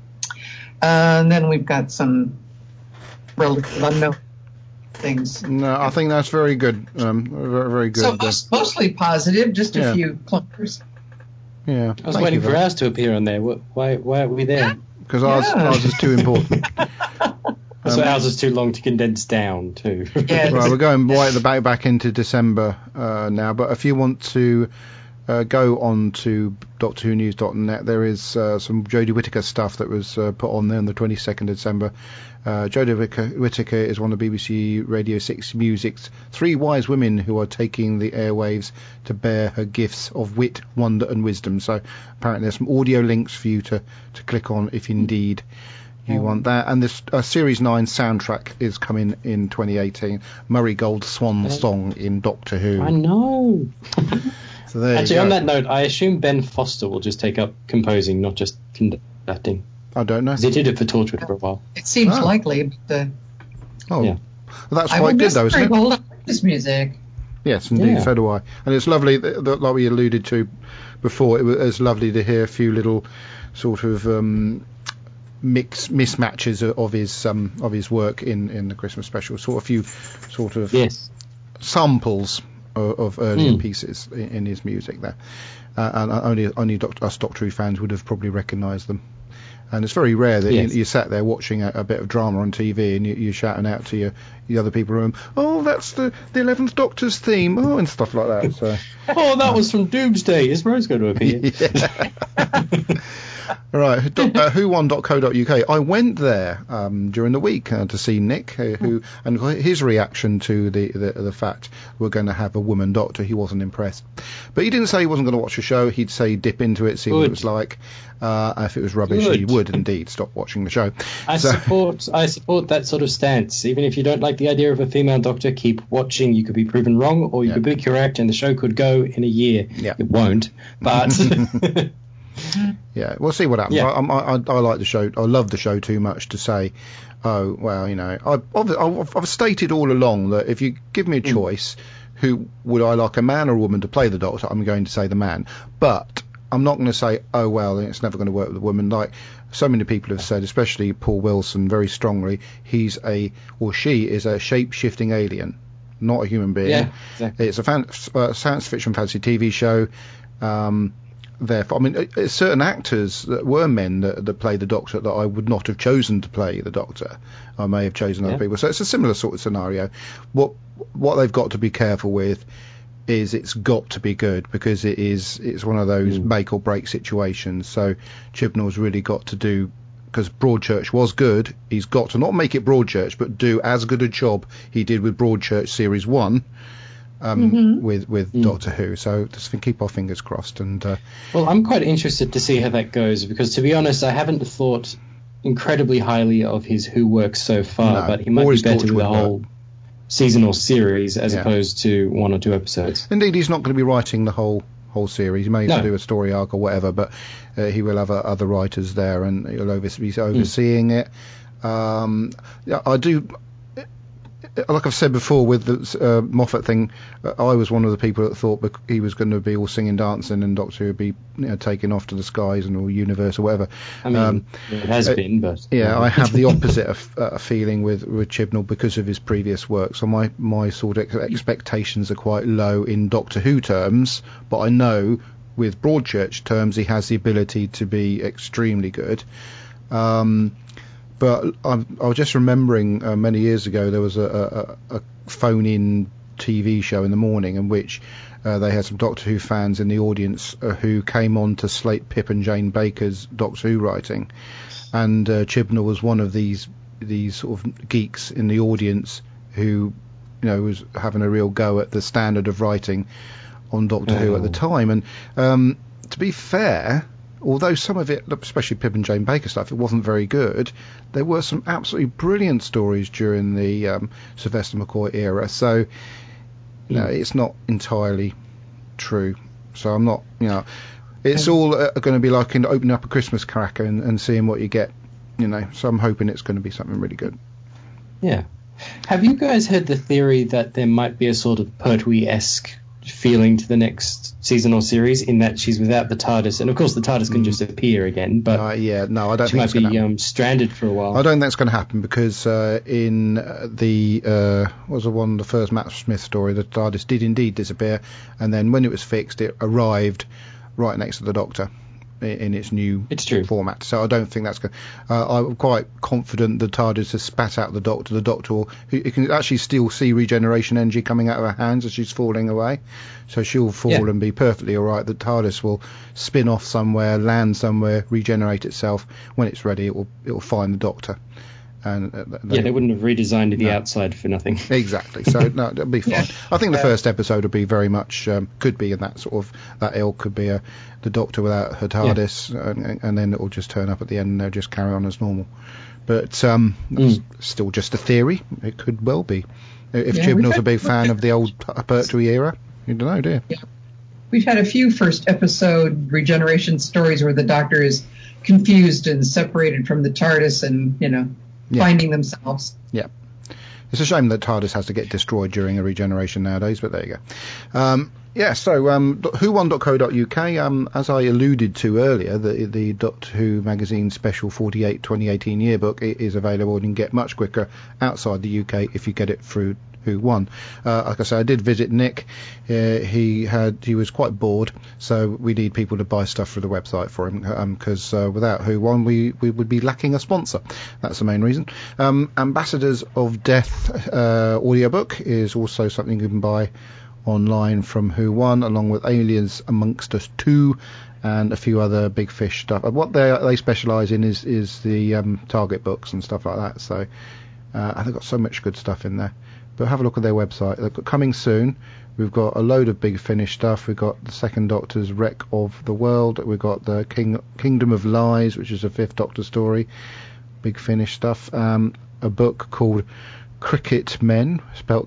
And then we've got some relative unknown things. No, I think that's very good. Very, very good. So mostly positive, just a few clunkers. Yeah. I was waiting for ours to appear on there. Why are we there? Because ours is too important. So ours is too long to condense down too. Yes. Right, we're going right at the back into December now. But if you want to go on to DoctorWhoNews.net, there is some Jodie Whittaker stuff that was put on there on the 22nd of December. Jodie Whittaker is one of BBC Radio 6 Music's three wise women who are taking the airwaves to bear her gifts of wit, wonder and wisdom. So apparently there's some audio links for you to click on if indeed you want that. And this Series 9 soundtrack is coming in 2018. Murray Gold's Swan Song in Doctor Who. I know. So actually, on that note, I assume Ben Foster will just take up composing, not just conducting. I don't know. He did it for Torchwood for a while. It seems likely. But, well, that's quite good, though, isn't it? Hold on this music. Yes, indeed, so do I. And it's lovely, like we alluded to before, it was lovely to hear a few little sort of mismatches of his work in the Christmas special. Sort of a few sort of samples of earlier pieces in his music there, and only us Doctor Who fans would have probably recognised them. And it's very rare that you sat there watching a bit of drama on TV and you're shouting out to the other people in the room, oh, that's the 11th Doctor's theme, and stuff like that. So, that was from Doomsday. Is Rose going to appear? Right, whowon.co.uk. I went there during the week to see Nick, and his reaction to the fact we're going to have a woman doctor. He wasn't impressed, but he didn't say he wasn't going to watch the show. He'd say dip into it, see what it was like. If it was rubbish, he would indeed stop watching the show. I support that sort of stance. Even if you don't like the idea of a female doctor, keep watching. You could be proven wrong, or you could be correct, and the show could go in a year. Yeah. It won't, but. Yeah, we'll see what happens. Yeah. I like the show. I love the show too much to say, oh, well, I've stated all along that if you give me a choice, who would I like, a man or a woman to play the Doctor? I'm going to say the man. But I'm not going to say, oh, well, it's never going to work with a woman. Like so many people have said, especially Paul Wilson, very strongly, she is a shape-shifting alien, not a human being. Yeah, exactly. It's a science fiction fantasy TV show. Therefore, I mean, certain actors that were men that played the Doctor that I would not have chosen to play the Doctor. I may have chosen other people. So it's a similar sort of scenario. What they've got to be careful with is it's got to be good, because it's one of those make or break situations. So Chibnall's really got to do, because Broadchurch was good, he's got to not make it Broadchurch, but do as good a job he did with Broadchurch Series 1. With Doctor Who, so just keep our fingers crossed. And well, I'm quite interested to see how that goes, because to be honest, I haven't thought incredibly highly of his Who work so far, but he might be better with a whole season or series as opposed to one or two episodes. Indeed, he's not going to be writing the whole series. He may do a story arc or whatever, but he will have other writers there, and he'll be overseeing it. I do. Like I've said before with the Moffat thing, I was one of the people that thought he was going to be all singing, dancing, and Doctor would be taken off to the skies and all universe or whatever. I mean, it has been, but I have the opposite of feeling with Chibnall because of his previous work. So my sort of expectations are quite low in Doctor Who terms, but I know with Broadchurch terms he has the ability to be extremely good. But I was just remembering many years ago there was a phone-in TV show in the morning in which they had some Doctor Who fans in the audience who came on to slate Pip and Jane Baker's Doctor Who writing, and Chibnall was one of these sort of geeks in the audience who, was having a real go at the standard of writing on Doctor Who at the time. And to be fair, although some of it, especially Pip and Jane Baker stuff, it wasn't very good, there were some absolutely brilliant stories during the Sylvester McCoy era. So, it's not entirely true. So I'm not, it's all going to be like opening up a Christmas cracker and seeing what you get, So I'm hoping it's going to be something really good. Yeah. Have you guys heard the theory that there might be a sort of Pertwee-esque feeling to the next season or series, in that she's without the TARDIS, and of course the TARDIS can just appear again, but I don't she think might be stranded for a while. I don't think that's going to happen, because in the the first Matt Smith story, the TARDIS did indeed disappear, and then when it was fixed, it arrived right next to the Doctor in its new format. So I don't think that's going to... I'm quite confident the TARDIS has spat out the Doctor. The Doctor you can actually still see regeneration energy coming out of her hands as she's falling away. So she'll fall and be perfectly all right. The TARDIS will spin off somewhere, land somewhere, regenerate itself. When it's ready, it will find the Doctor. And they wouldn't have redesigned the outside for nothing. Exactly. So no, it'll be fine. I think the first episode will be very much could be in that sort of that ilk. Could be the Doctor without her TARDIS, and then it will just turn up at the end and they'll just carry on as normal. But that's still just a theory. It could well be. If Chibnall's a big fan of the old Pertwee era, you don't know, do you? Yeah. We've had a few first episode regeneration stories where the Doctor is confused and separated from the TARDIS, and finding themselves. Yeah. It's a shame that TARDIS has to get destroyed during a regeneration nowadays, but there you go. So who1.co.uk, as I alluded to earlier, the Doctor Who magazine special 48 2018 yearbook is available, and you can get much quicker outside the UK if you get it through Who Won. Like I say, I did visit Nick. He was quite bored, so we need people to buy stuff through the website for him, because without Who Won we would be lacking a sponsor. That's the main reason. Ambassadors of Death audiobook is also something you can buy online from Who Won, along with Aliens Amongst Us 2 and a few other Big Fish stuff. What they specialise in is the Target books and stuff like that. So they've got so much good stuff in there. But have a look at their website. They've got coming soon. We've got a load of Big Finish stuff. We've got the Second Doctor's Wreck of the World. We've got the Kingdom of Lies, which is a Fifth Doctor story. Big Finish stuff. A book called Cricket Men, spelt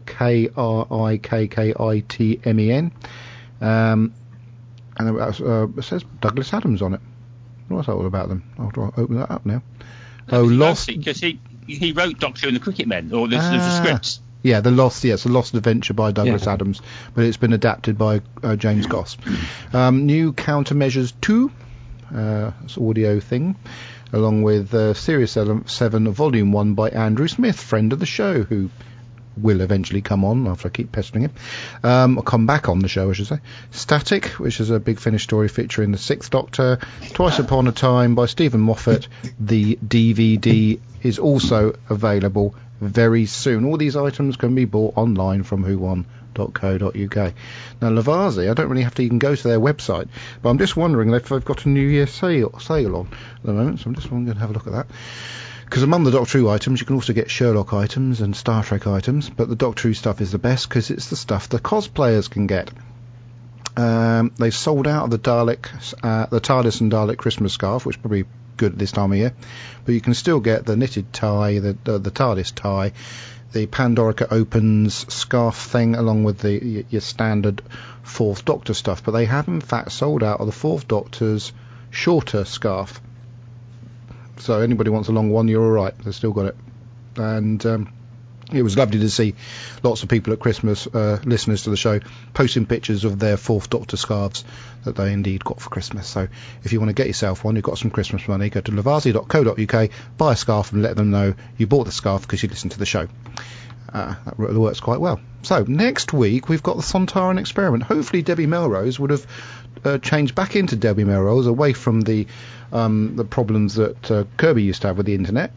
KRIKKITMEN. And it says Douglas Adams on it. What's that all about them? I'll open that up now. Lost. Because he wrote Doctor and the Cricket Men, or there's the scripts. Yeah, the Lost Adventure by Douglas Adams, but it's been adapted by James Goss. New Countermeasures 2, it's audio thing, along with Series 7 Volume 1 by Andrew Smith, friend of the show, who will eventually come on after I keep pestering him. Or come back on the show, I should say. Static, which is a Big Finish story featuring the Sixth Doctor. Twice Upon a Time by Stephen Moffat. The DVD is also available very soon. All these items can be bought online from who1.co.uk. Now, Lavazi, I don't really have to even go to their website, but I'm just wondering if they've got a New Year sale on at the moment, so I'm just going to have a look at that. Because among the Doctor Who items, you can also get Sherlock items and Star Trek items, but the Doctor Who stuff is the best because it's the stuff the cosplayers can get. They've sold out of the TARDIS and Dalek Christmas scarf, which is probably good at this time of year, but you can still get the knitted tie, the TARDIS tie, the Pandorica Opens scarf thing, along with your standard Fourth Doctor stuff. But they have in fact sold out of the Fourth Doctor's shorter scarf. So anybody wants a long one, you're all right. They've still got it. And it was lovely to see lots of people at Christmas, listeners to the show, posting pictures of their Fourth Doctor scarves that they indeed got for Christmas. So if you want to get yourself one, you've got some Christmas money, go to lavazi.co.uk, buy a scarf and let them know you bought the scarf because you listened to the show. That really works quite well. So next week we've got the Sontaran Experiment. Hopefully Debbie Melrose would have changed back into Debbie Melrose, away from the problems that Kirby used to have with the internet.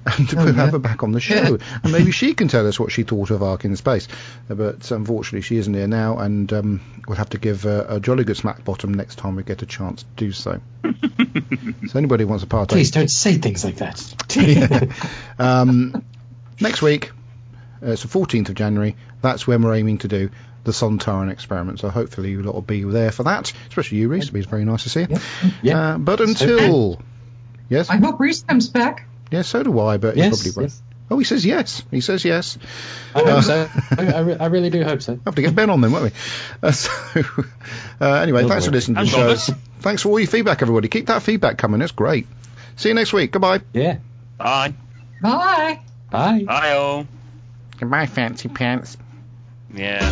and we'll have her back on the show, and maybe she can tell us what she thought of Ark in Space. But unfortunately, she isn't here now, and we'll have to give her a jolly good smack bottom next time we get a chance to do so. So anybody wants to partake? Please don't say things like that. Next week, it's the 14th of January. That's when we're aiming to do the Sontaran experiment. So hopefully you lot will be there for that, especially you, Reese. It'll be very nice to see you. Yeah. But until... Yes? I hope Reese comes back. Yeah, so do I, but he probably won't. Yes. Oh, he says yes. He says yes. I hope so. I really do hope so. We'll have to get Ben on then, won't we? Anyway, thanks for listening to the show. Thanks for all your feedback, everybody. Keep that feedback coming. It's great. See you next week. Goodbye. Yeah. Bye. Bye. Bye. Bye, all. Goodbye, fancy pants. Yeah.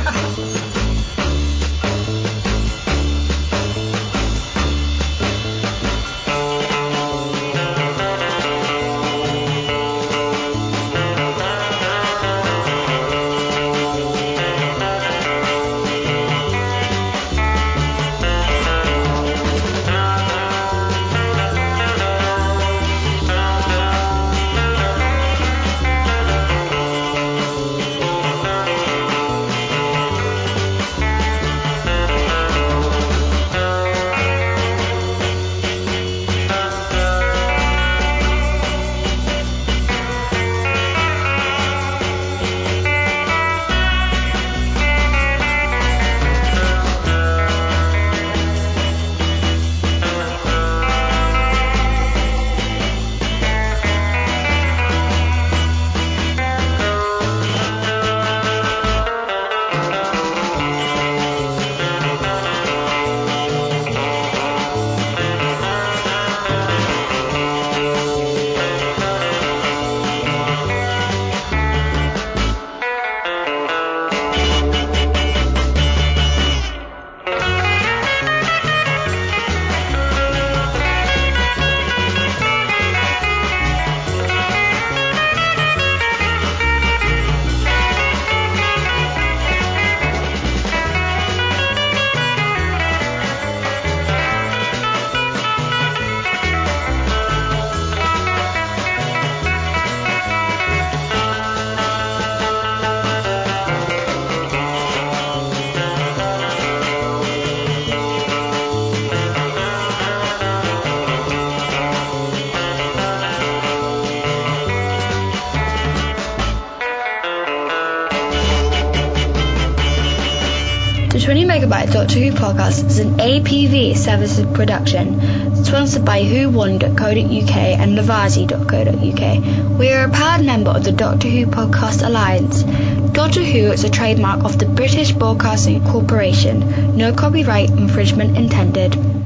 The 20 Megabyte Doctor Who podcast is an APV Services production, sponsored by who1.co.uk and Lavazi.co.uk. We are a proud member of the Doctor Who Podcast Alliance. Doctor Who is a trademark of the British Broadcasting Corporation. No copyright infringement intended.